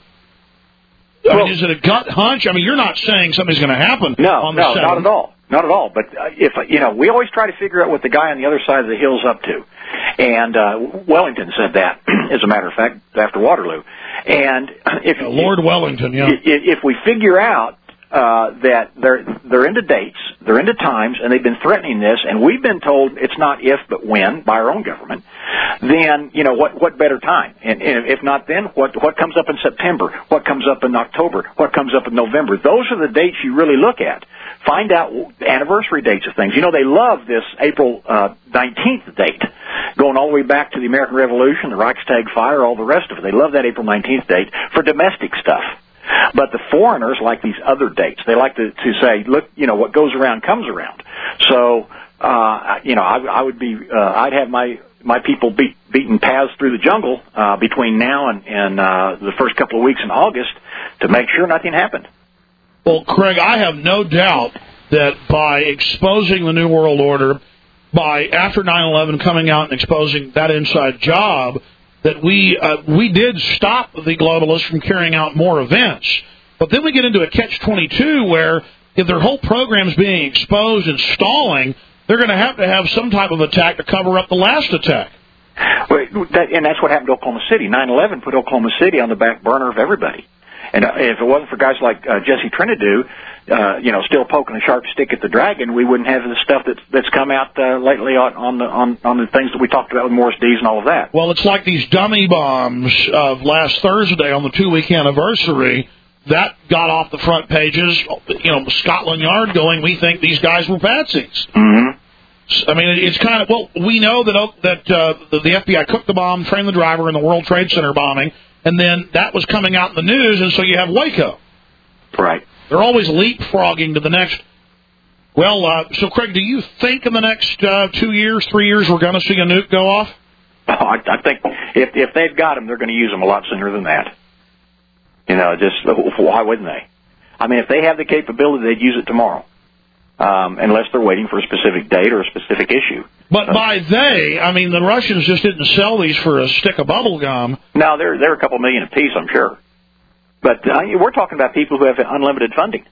Speaker 2: is it a gut hunch? I mean, you're not saying something's going to happen.
Speaker 3: No, not at all. Not at all. But if we always try to figure out what the guy on the other side of the hill's up to, and Wellington said that, as a matter of fact, after Waterloo. And
Speaker 2: Lord Wellington, yeah.
Speaker 3: If we figure out that they're into dates, they're into times, and they've been threatening this, and we've been told it's not if but when by our own government, then what better time? And if not then, what comes up in September? What comes up in October? What comes up in November? Those are the dates you really look at. Find out anniversary dates of things. They love this April 19th date, going all the way back to the American Revolution, the Reichstag fire, all the rest of it. They love that April 19th date for domestic stuff. But the foreigners like these other dates. They like to say, look, what goes around comes around. So, I would be, I'd have my people beating paths through the jungle between now and the first couple of weeks in August to make sure nothing happened.
Speaker 2: Well, Craig, I have no doubt that by exposing the New World Order, by after 9/11 coming out and exposing that inside job, that we did stop the globalists from carrying out more events. But then we get into a catch-22 where if their whole program's being exposed and stalling, they're going to have some type of attack to cover up the last attack.
Speaker 3: And that's what happened to Oklahoma City. 9/11 put Oklahoma City on the back burner of everybody. And if it wasn't for guys like Jesse Trinidad, still poking a sharp stick at the dragon, we wouldn't have the stuff that's come out lately on the things that we talked about with Morris Dees and all of that.
Speaker 2: Well, it's like these dummy bombs of last Thursday on the 2-week anniversary that got off the front pages. Scotland Yard going, we think these guys were patsies.
Speaker 3: Mm-hmm.
Speaker 2: I mean, it's kind of we know that the FBI cooked the bomb, trained the driver in the World Trade Center bombing. And then that was coming out in the news, and so you have Waco.
Speaker 3: Right.
Speaker 2: They're always leapfrogging to the next. Well, so Craig, do you think in the next 2 years, 3 years, we're going to see a nuke go off?
Speaker 3: Oh, I think if they've got them, they're going to use them a lot sooner than that. Why wouldn't they? I mean, if they have the capability, they'd use it tomorrow. Unless they're waiting for a specific date or a specific issue.
Speaker 2: But by they, I mean the Russians just didn't sell these for a stick of bubble gum.
Speaker 3: No, they're a couple million apiece, I'm sure. But we're talking about people who have unlimited funding.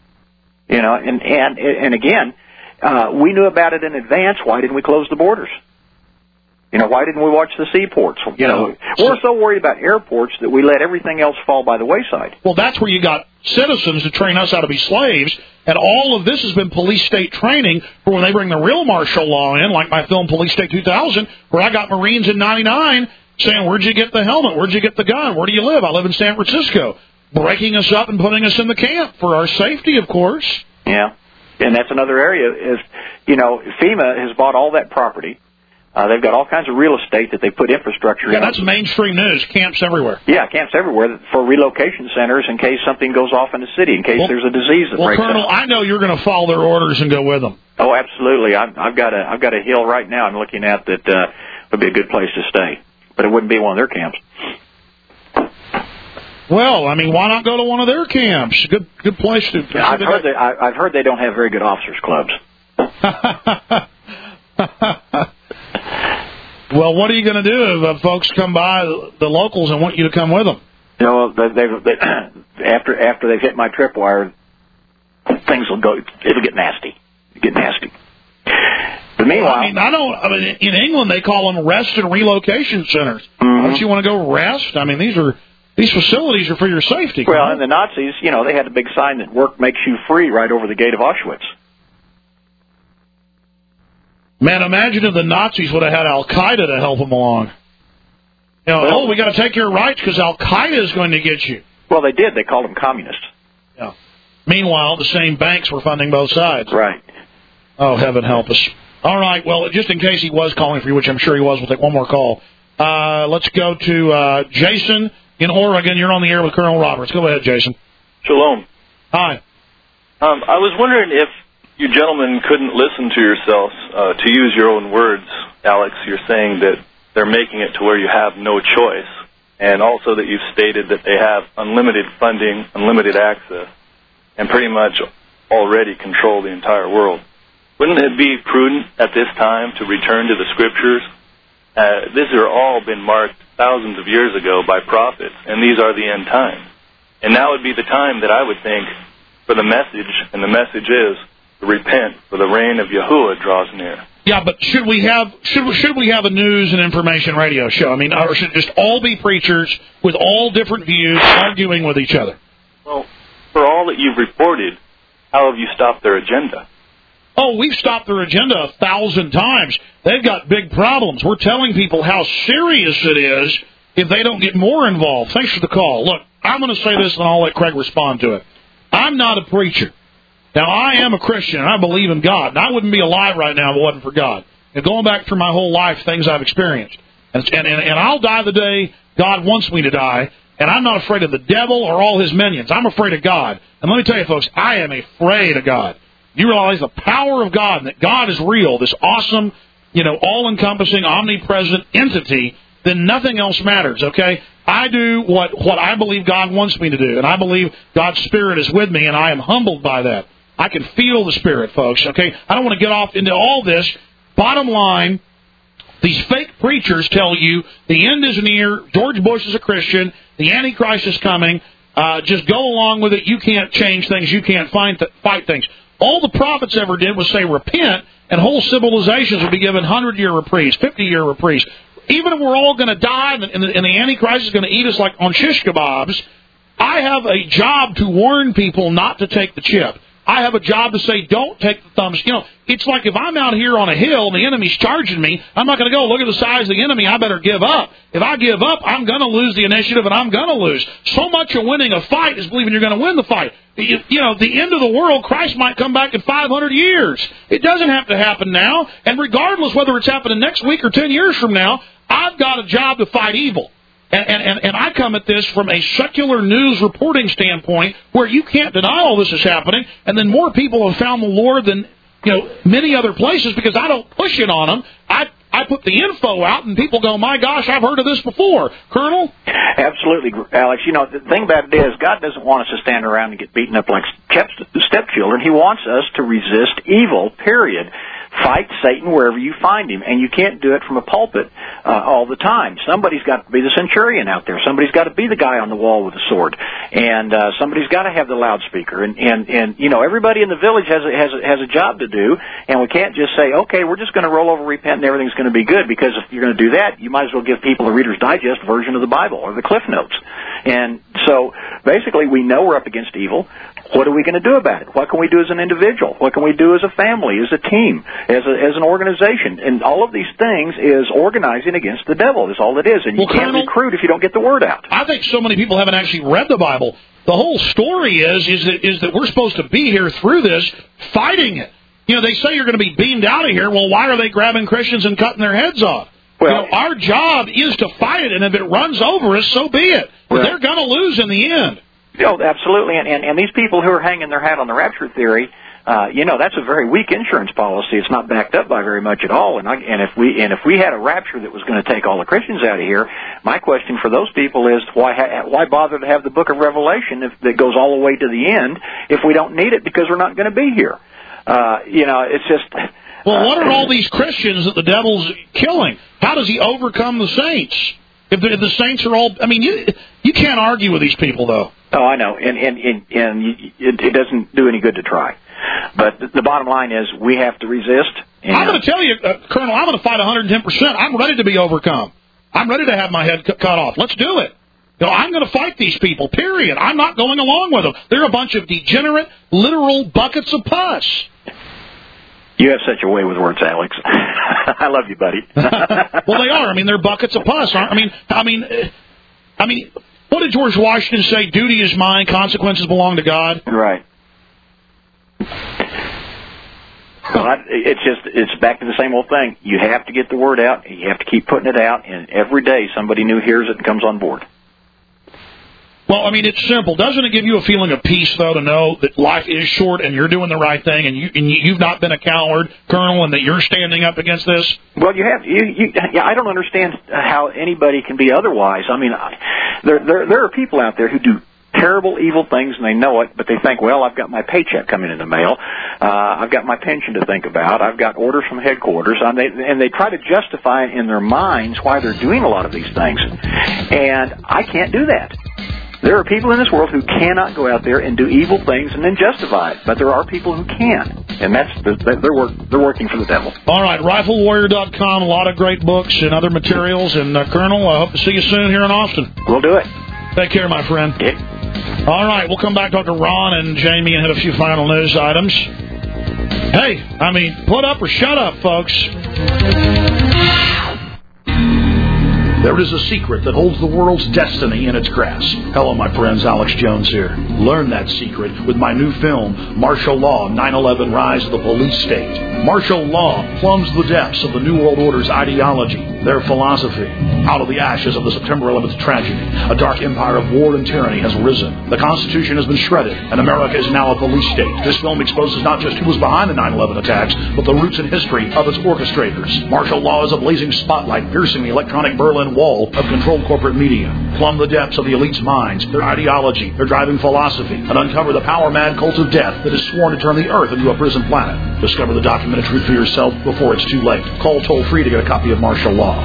Speaker 3: And again, we knew about it in advance. Why didn't we close the borders? Why didn't we watch the seaports? We're so worried about airports that we let everything else fall by the wayside.
Speaker 2: Well, that's where you got citizens to train us how to be slaves, and all of this has been police state training for when they bring the real martial law in, like my film Police State 2000, where I got Marines in 99 saying, where'd you get the helmet? Where'd you get the gun? Where do you live? I live in San Francisco. Breaking us up and putting us in the camp for our safety, of course.
Speaker 3: Yeah, and that's another area is, FEMA has bought all that property. They've got all kinds of real estate that they put infrastructure in.
Speaker 2: Yeah, that's mainstream news. Camps everywhere.
Speaker 3: Yeah, camps everywhere for relocation centers in case something goes off in the city, in case there's a disease that breaks out.
Speaker 2: Colonel, I know you're going to follow their orders and go with them.
Speaker 3: Oh, absolutely. I've got a hill right now I'm looking at that would be a good place to stay, but it wouldn't be one of their camps.
Speaker 2: Well, I mean, why not go to one of their camps? Good place to.
Speaker 3: Yeah, I've heard they don't have very good officers' clubs.
Speaker 2: Well, what are you going to do if folks come by, the locals, and want you to come with them?
Speaker 3: After they've hit my tripwire, things will go. It'll get nasty. But meanwhile,
Speaker 2: in England they call them rest and relocation centers.
Speaker 3: Mm-hmm.
Speaker 2: Don't you want to go rest? I mean, these facilities are for your safety.
Speaker 3: Well, and the Nazis, they had a big sign that work makes you free right over the gate of Auschwitz.
Speaker 2: Man, imagine if the Nazis would have had Al-Qaeda to help them along. We got to take your rights because Al-Qaeda is going to get you.
Speaker 3: Well, they did. They called them communists.
Speaker 2: Yeah. Meanwhile, the same banks were funding both sides.
Speaker 3: Right.
Speaker 2: Oh, heaven help us. All right. Well, just in case he was calling for you, which I'm sure he was, we'll take one more call. Let's go to Jason in Oregon. You're on the air with Colonel Roberts. Go ahead, Jason.
Speaker 12: Shalom.
Speaker 2: Hi.
Speaker 12: I was wondering if you gentlemen couldn't listen to yourselves, to use your own words, Alex. You're saying that they're making it to where you have no choice, and also that you've stated that they have unlimited funding, unlimited access, and pretty much already control the entire world. Wouldn't it be prudent at this time to return to the Scriptures? These are all been marked thousands of years ago by prophets, and these are the end times. And now would be the time that I would think for the message, and the message is to repent, for the reign of Yahuwah draws near.
Speaker 2: Yeah, but should we have a news and information radio show? I mean, or should it just all be preachers with all different views arguing with each other?
Speaker 12: Well, for all that you've reported, how have you stopped their agenda?
Speaker 2: Oh, we've stopped their agenda 1,000 times. They've got big problems. We're telling people how serious it is if they don't get more involved. Thanks for the call. Look, I'm going to say this, and I'll let Craig respond to it. I'm not a preacher. Now, I am a Christian, and I believe in God, and I wouldn't be alive right now if it wasn't for God. And going back through my whole life, things I've experienced. And I'll die the day God wants me to die, and I'm not afraid of the devil or all his minions. I'm afraid of God. And let me tell you, folks, I am afraid of God. You realize the power of God and that God is real, this awesome, all-encompassing, omnipresent entity, then nothing else matters, okay? I do what I believe God wants me to do, and I believe God's Spirit is with me, and I am humbled by that. I can feel the Spirit, folks, okay? I don't want to get off into all this. Bottom line, these fake preachers tell you the end is near, George Bush is a Christian, the Antichrist is coming, just go along with it, you can't change things, you can't fight things. All the prophets ever did was say repent, and whole civilizations would be given 100-year reprieve, 50-year reprieve. Even if we're all going to die and the Antichrist is going to eat us like on shish kebabs, I have a job to warn people not to take the chip. I have a job to say don't take the thumbs. It's like if I'm out here on a hill and the enemy's charging me, I'm not going to go, look at the size of the enemy, I better give up. If I give up, I'm going to lose the initiative and I'm going to lose. So much of winning a fight is believing you're going to win the fight. The end of the world, Christ might come back in 500 years. It doesn't have to happen now. And regardless whether it's happening next week or 10 years from now, I've got a job to fight evil. And I come at this from a secular news reporting standpoint where you can't deny all this is happening, and then more people have found the Lord than many other places because I don't push it on them. I put the info out, and people go, my gosh, I've heard of this before. Colonel?
Speaker 3: Absolutely, Alex. The thing about it is God doesn't want us to stand around and get beaten up like stepchildren. He wants us to resist evil, period. Fight Satan wherever you find him, and you can't do it from a pulpit all the time. Somebody's got to be the centurion out there. Somebody's got to be the guy on the wall with a sword, and somebody's got to have the loudspeaker. And everybody in the village has a job to do, and we can't just say, okay, we're just going to roll over, repent, and everything's going to be good. Because if you're going to do that, you might as well give people a Reader's Digest version of the Bible or the Cliff Notes. And so basically, we know we're up against evil. What are we going to do about it? What can we do as an individual? What can we do as a family, as a team, as an organization? And all of these things is organizing against the devil. Is all it is. And you can't recruit if you don't get the word out.
Speaker 2: I think so many people haven't actually read the Bible. The whole story is that we're supposed to be here through this, fighting it. They say you're going to be beamed out of here. Well, why are they grabbing Christians and cutting their heads off? Well, our job is to fight it, and if it runs over us, so be it. But they're going to lose in the end.
Speaker 3: Oh, absolutely. And these people who are hanging their hat on the rapture theory, that's a very weak insurance policy. It's not backed up by very much at all. And if we had a rapture that was going to take all the Christians out of here, my question for those people is why bother to have the Book of Revelation that goes all the way to the end if we don't need it because we're not going to be here? It's just.
Speaker 2: Well, what are all these Christians that the devil's killing? How does he overcome the saints? If the saints are all, you can't argue with these people, though.
Speaker 3: Oh, I know, and it doesn't do any good to try. But the bottom line is we have to resist.
Speaker 2: I'm going to tell you, Colonel, I'm going to fight 110%. I'm ready to be overcome. I'm ready to have my head cut off. Let's do it. I'm going to fight these people, period. I'm not going along with them. They're a bunch of degenerate, literal buckets of pus.
Speaker 3: You have such a way with words, Alex. I love you, buddy.
Speaker 2: Well, they are. They're buckets of pus. What did George Washington say? Duty is mine, consequences belong to God.
Speaker 3: Right. It's back to the same old thing. You have to get the word out. You have to keep putting it out, and every day somebody new hears it and comes on board.
Speaker 2: Well, I mean, it's simple. Doesn't it give you a feeling of peace, though, to know that life is short and you're doing the right thing and you've not been a coward, Colonel, and that you're standing up against this?
Speaker 3: Well, you have. I don't understand how anybody can be otherwise. I mean, there are people out there who do terrible, evil things, and they know it, but they think, well, I've got my paycheck coming in the mail. I've got my pension to think about. I've got orders from headquarters. And they try to justify in their minds why they're doing a lot of these things. And I can't do that. There are people in this world who cannot go out there and do evil things and then justify it, but there are people who can, and they're working for the devil.
Speaker 2: All right, RifleWarrior.com, a lot of great books and other materials, and Colonel, I hope to see you soon here in Austin.
Speaker 3: We'll do it.
Speaker 2: Take care, my friend.
Speaker 3: Yeah.
Speaker 2: All right, we'll come back, talk to Ron and Jamie, and hit a few final news items. Hey, I mean, put up or shut up, folks. There is a secret that holds the world's destiny in its grasp. Hello, my friends. Alex Jones here. Learn that secret with my new film, Martial Law, 9/11 Rise of the Police State. Martial law plumbs the depths of the New World Order's ideology, their philosophy. Out of the ashes of the September 11th tragedy, a dark empire of war and tyranny has risen. The Constitution has been shredded, and America is now a police state. This film exposes not just who was behind the 9/11 attacks, but the roots and history of its orchestrators. Martial law is a blazing spotlight piercing the electronic Berlin Wall of controlled corporate media. Plumb the depths of the elite's minds, their ideology, their driving philosophy, and uncover the power-mad cult of death that is sworn to turn the Earth into a prison planet. Discover the documented truth for yourself before it's too late. Call toll-free to get a copy of Martial Law,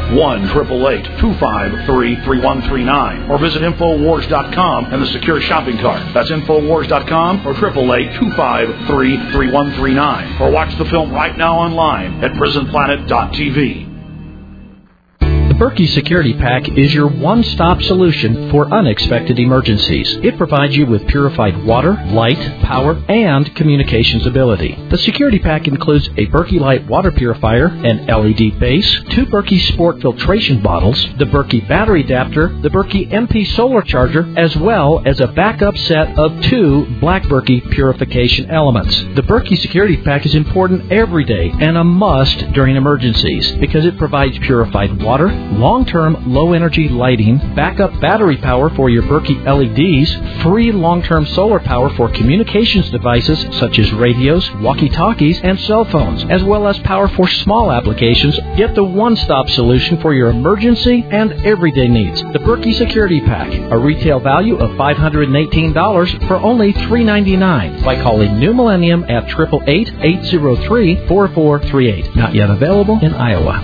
Speaker 2: 1-888-253-3139, or visit Infowars.com and the secure shopping cart. That's Infowars.com or 888-253-3139, or watch the film right now online at PrisonPlanet.tv.
Speaker 13: The Berkey Security Pack is your one-stop solution for unexpected emergencies. It provides you with purified water, light, power, and communications ability. The Security Pack includes a Berkey Light water purifier, an LED base, 2 Berkey Sport filtration bottles, the Berkey battery adapter, the Berkey MP solar charger, as well as a backup set of 2 Black Berkey purification elements. The Berkey Security Pack is important every day and a must during emergencies because it provides purified water, long-term low-energy lighting, backup battery power for your Berkey LEDs, free long-term solar power for communications devices such as radios, walkie-talkies, and cell phones, as well as power for small applications. Get the one-stop solution for your emergency and everyday needs. The Berkey Security Pack, a retail value of $518 for only $399 by calling New Millennium at 888-803-4438. Not yet available in Iowa.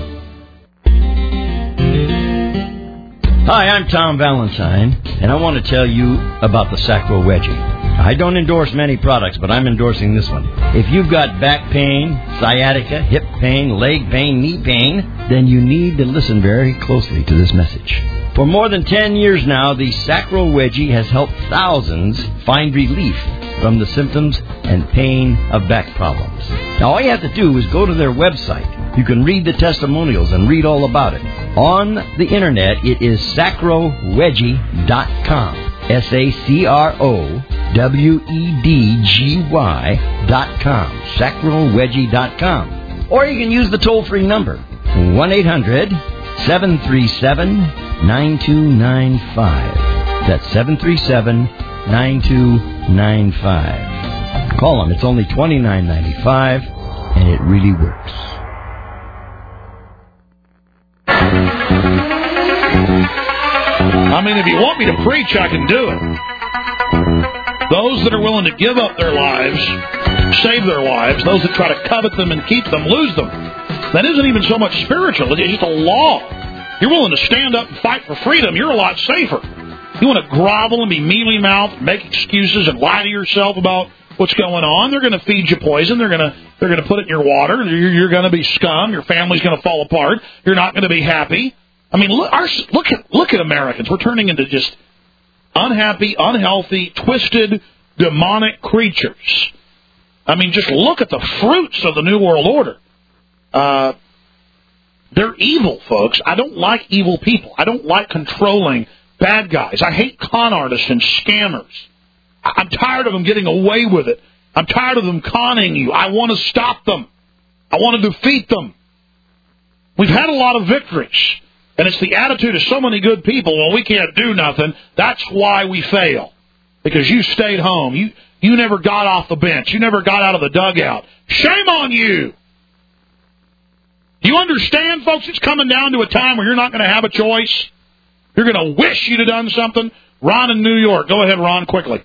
Speaker 14: Hi, I'm Tom Valentine, and I want to tell you about the Sacro Wedgie. I don't endorse many products, but I'm endorsing this one. If you've got back pain, sciatica, hip pain, leg pain, knee pain, then you need to listen very closely to this message. For more than 10 years now, the Sacro Wedgie has helped thousands find relief from the symptoms and pain of back problems. Now, all you have to do is go to their website. You can read the testimonials and read all about it. On the internet, it is sacrowedgie.com. SACROWEDGY.com. sacrowedgie.com. Or you can use the toll-free number, 1-800-737-9295. That's 737-9295. Call them. It's only $29.95, and it really works.
Speaker 2: I mean, if you want me to preach, I can do it. Those that are willing to give up their lives, save their lives, those that try to covet them and keep them, lose them. That isn't even so much spiritual. It's just a law. You're willing to stand up and fight for freedom, you're a lot safer. You want to grovel and be mealy-mouthed, make excuses, and lie to yourself about what's going on. They're going to feed you poison. They're going to put it in your water. You're going to be scum. Your family's going to fall apart. You're not going to be happy. I mean, look at Americans. We're turning into just unhappy, unhealthy, twisted, demonic creatures. I mean, just look at the fruits of the New World Order. They're evil, folks. I don't like evil people. I don't like controlling bad guys. I hate con artists and scammers. I'm tired of them getting away with it I'm tired of them conning you. I want to stop them. I want to defeat them. We've had a lot of victories, and it's the attitude of so many good people, well, we can't do nothing. That's why we fail, because you stayed home. You never got off the bench. You never got out of the dugout. Shame on you. Do you understand, folks? It's coming down to a time where you're not going to have a choice. You're going to wish you'd have done something. Ron in New York. Go ahead, Ron, quickly.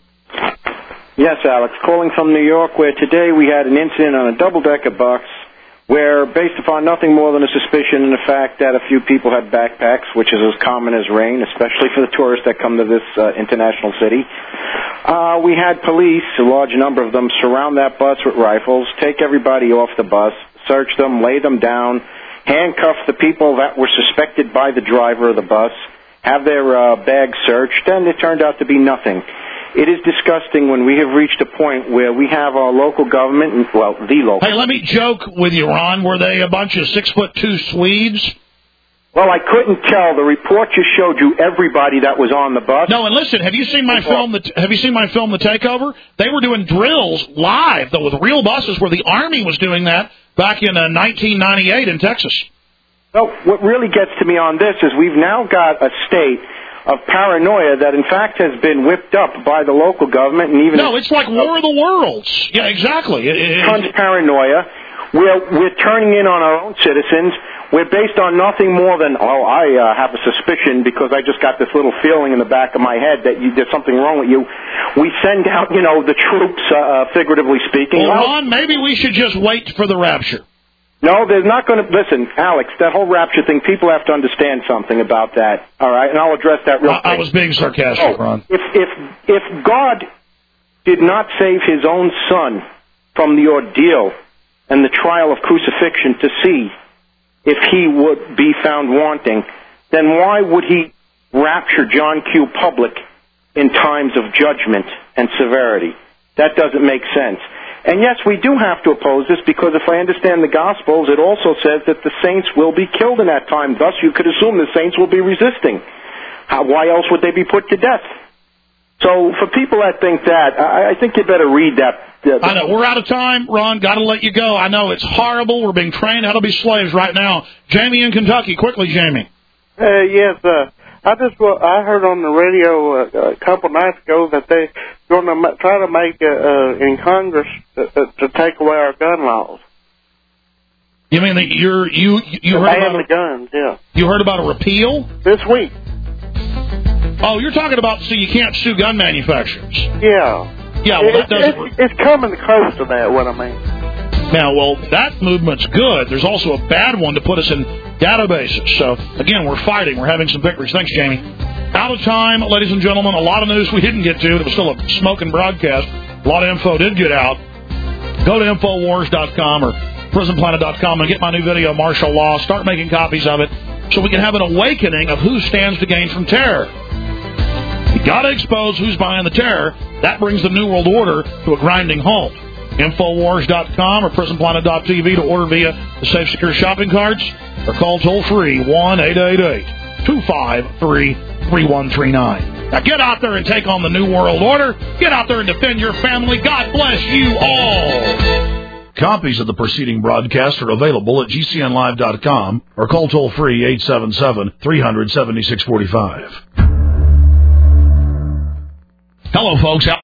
Speaker 15: Yes, Alex. Calling from New York, where today we had an incident on a double-decker bus where, based upon nothing more than a suspicion and the fact that a few people had backpacks, which is as common as rain, especially for the tourists that come to this international city, we had police, a large number of them, surround that bus with rifles, take everybody off the bus, search them, lay them down, handcuff the people that were suspected by the driver of the bus, have their bags searched, and it turned out to be nothing. It is disgusting when we have reached a point where we have our local government, the local...
Speaker 2: Hey, let me joke with you, Ron. Were they a bunch of 6'2" Swedes?
Speaker 15: Well, I couldn't tell. The report just showed you everybody that was on the bus.
Speaker 2: No, and listen, have you seen my film, The Takeover? They were doing drills live, though, with real buses, where the Army was doing that back in 1998 in Texas.
Speaker 15: Well, what really gets to me on this is we've now got a state of paranoia that, in fact, has been whipped up by the local government and even...
Speaker 2: No, it's like War of the Worlds. Yeah, exactly.
Speaker 15: Tons of paranoia. We're turning in on our own citizens. We're based on nothing more than, I have a suspicion because I just got this little feeling in the back of my head that there's something wrong with you. We send out, the troops, figuratively speaking.
Speaker 2: Well, Ron, maybe we should just wait for the rapture.
Speaker 15: No, there's not going to... Listen, Alex, that whole rapture thing, people have to understand something about that, all right? And I'll address that real quick.
Speaker 2: I was being sarcastic, Ron.
Speaker 15: If God did not save his own son from the ordeal and the trial of crucifixion to see if he would be found wanting, then why would he rapture John Q. Public in times of judgment and severity? That doesn't make sense. And yes, we do have to oppose this because if I understand the Gospels, it also says that the saints will be killed in that time. Thus, you could assume the saints will be resisting. Why else would they be put to death? So for people that think that, I think you better read that.
Speaker 2: I know. We're out of time, Ron. Got to let you go. I know it's horrible. We're being trained how to be slaves right now. Jamie in Kentucky. Quickly, Jamie.
Speaker 16: Yes, I heard on the radio a couple nights ago that they're going to try to make in Congress to take away our gun laws.
Speaker 2: You mean that you heard about
Speaker 16: the guns? Yeah.
Speaker 2: You heard about a repeal
Speaker 16: this week?
Speaker 2: Oh, you're talking about so you can't sue gun manufacturers?
Speaker 16: Yeah.
Speaker 2: Yeah. Well, that doesn't.
Speaker 16: It's coming close to that. What I mean.
Speaker 2: Now, well, that movement's good. There's also a bad one to put us in databases. So, again, we're fighting. We're having some victories. Thanks, Jamie. Out of time, ladies and gentlemen. A lot of news we didn't get to. It was still a smoking broadcast. A lot of info did get out. Go to Infowars.com or PrisonPlanet.com and get my new video, Martial Law. Start making copies of it so we can have an awakening of who stands to gain from terror. You got to expose who's behind the terror. That brings the New World Order to a grinding halt. Infowars.com or PrisonPlanet.tv to order via the Safe Secure shopping carts or call toll-free 1-888-253-3139. Now get out there and take on the New World Order. Get out there and defend your family. God bless you all. Copies of the preceding broadcast are available at GCNlive.com or call toll-free 877-300-7645. Hello, folks.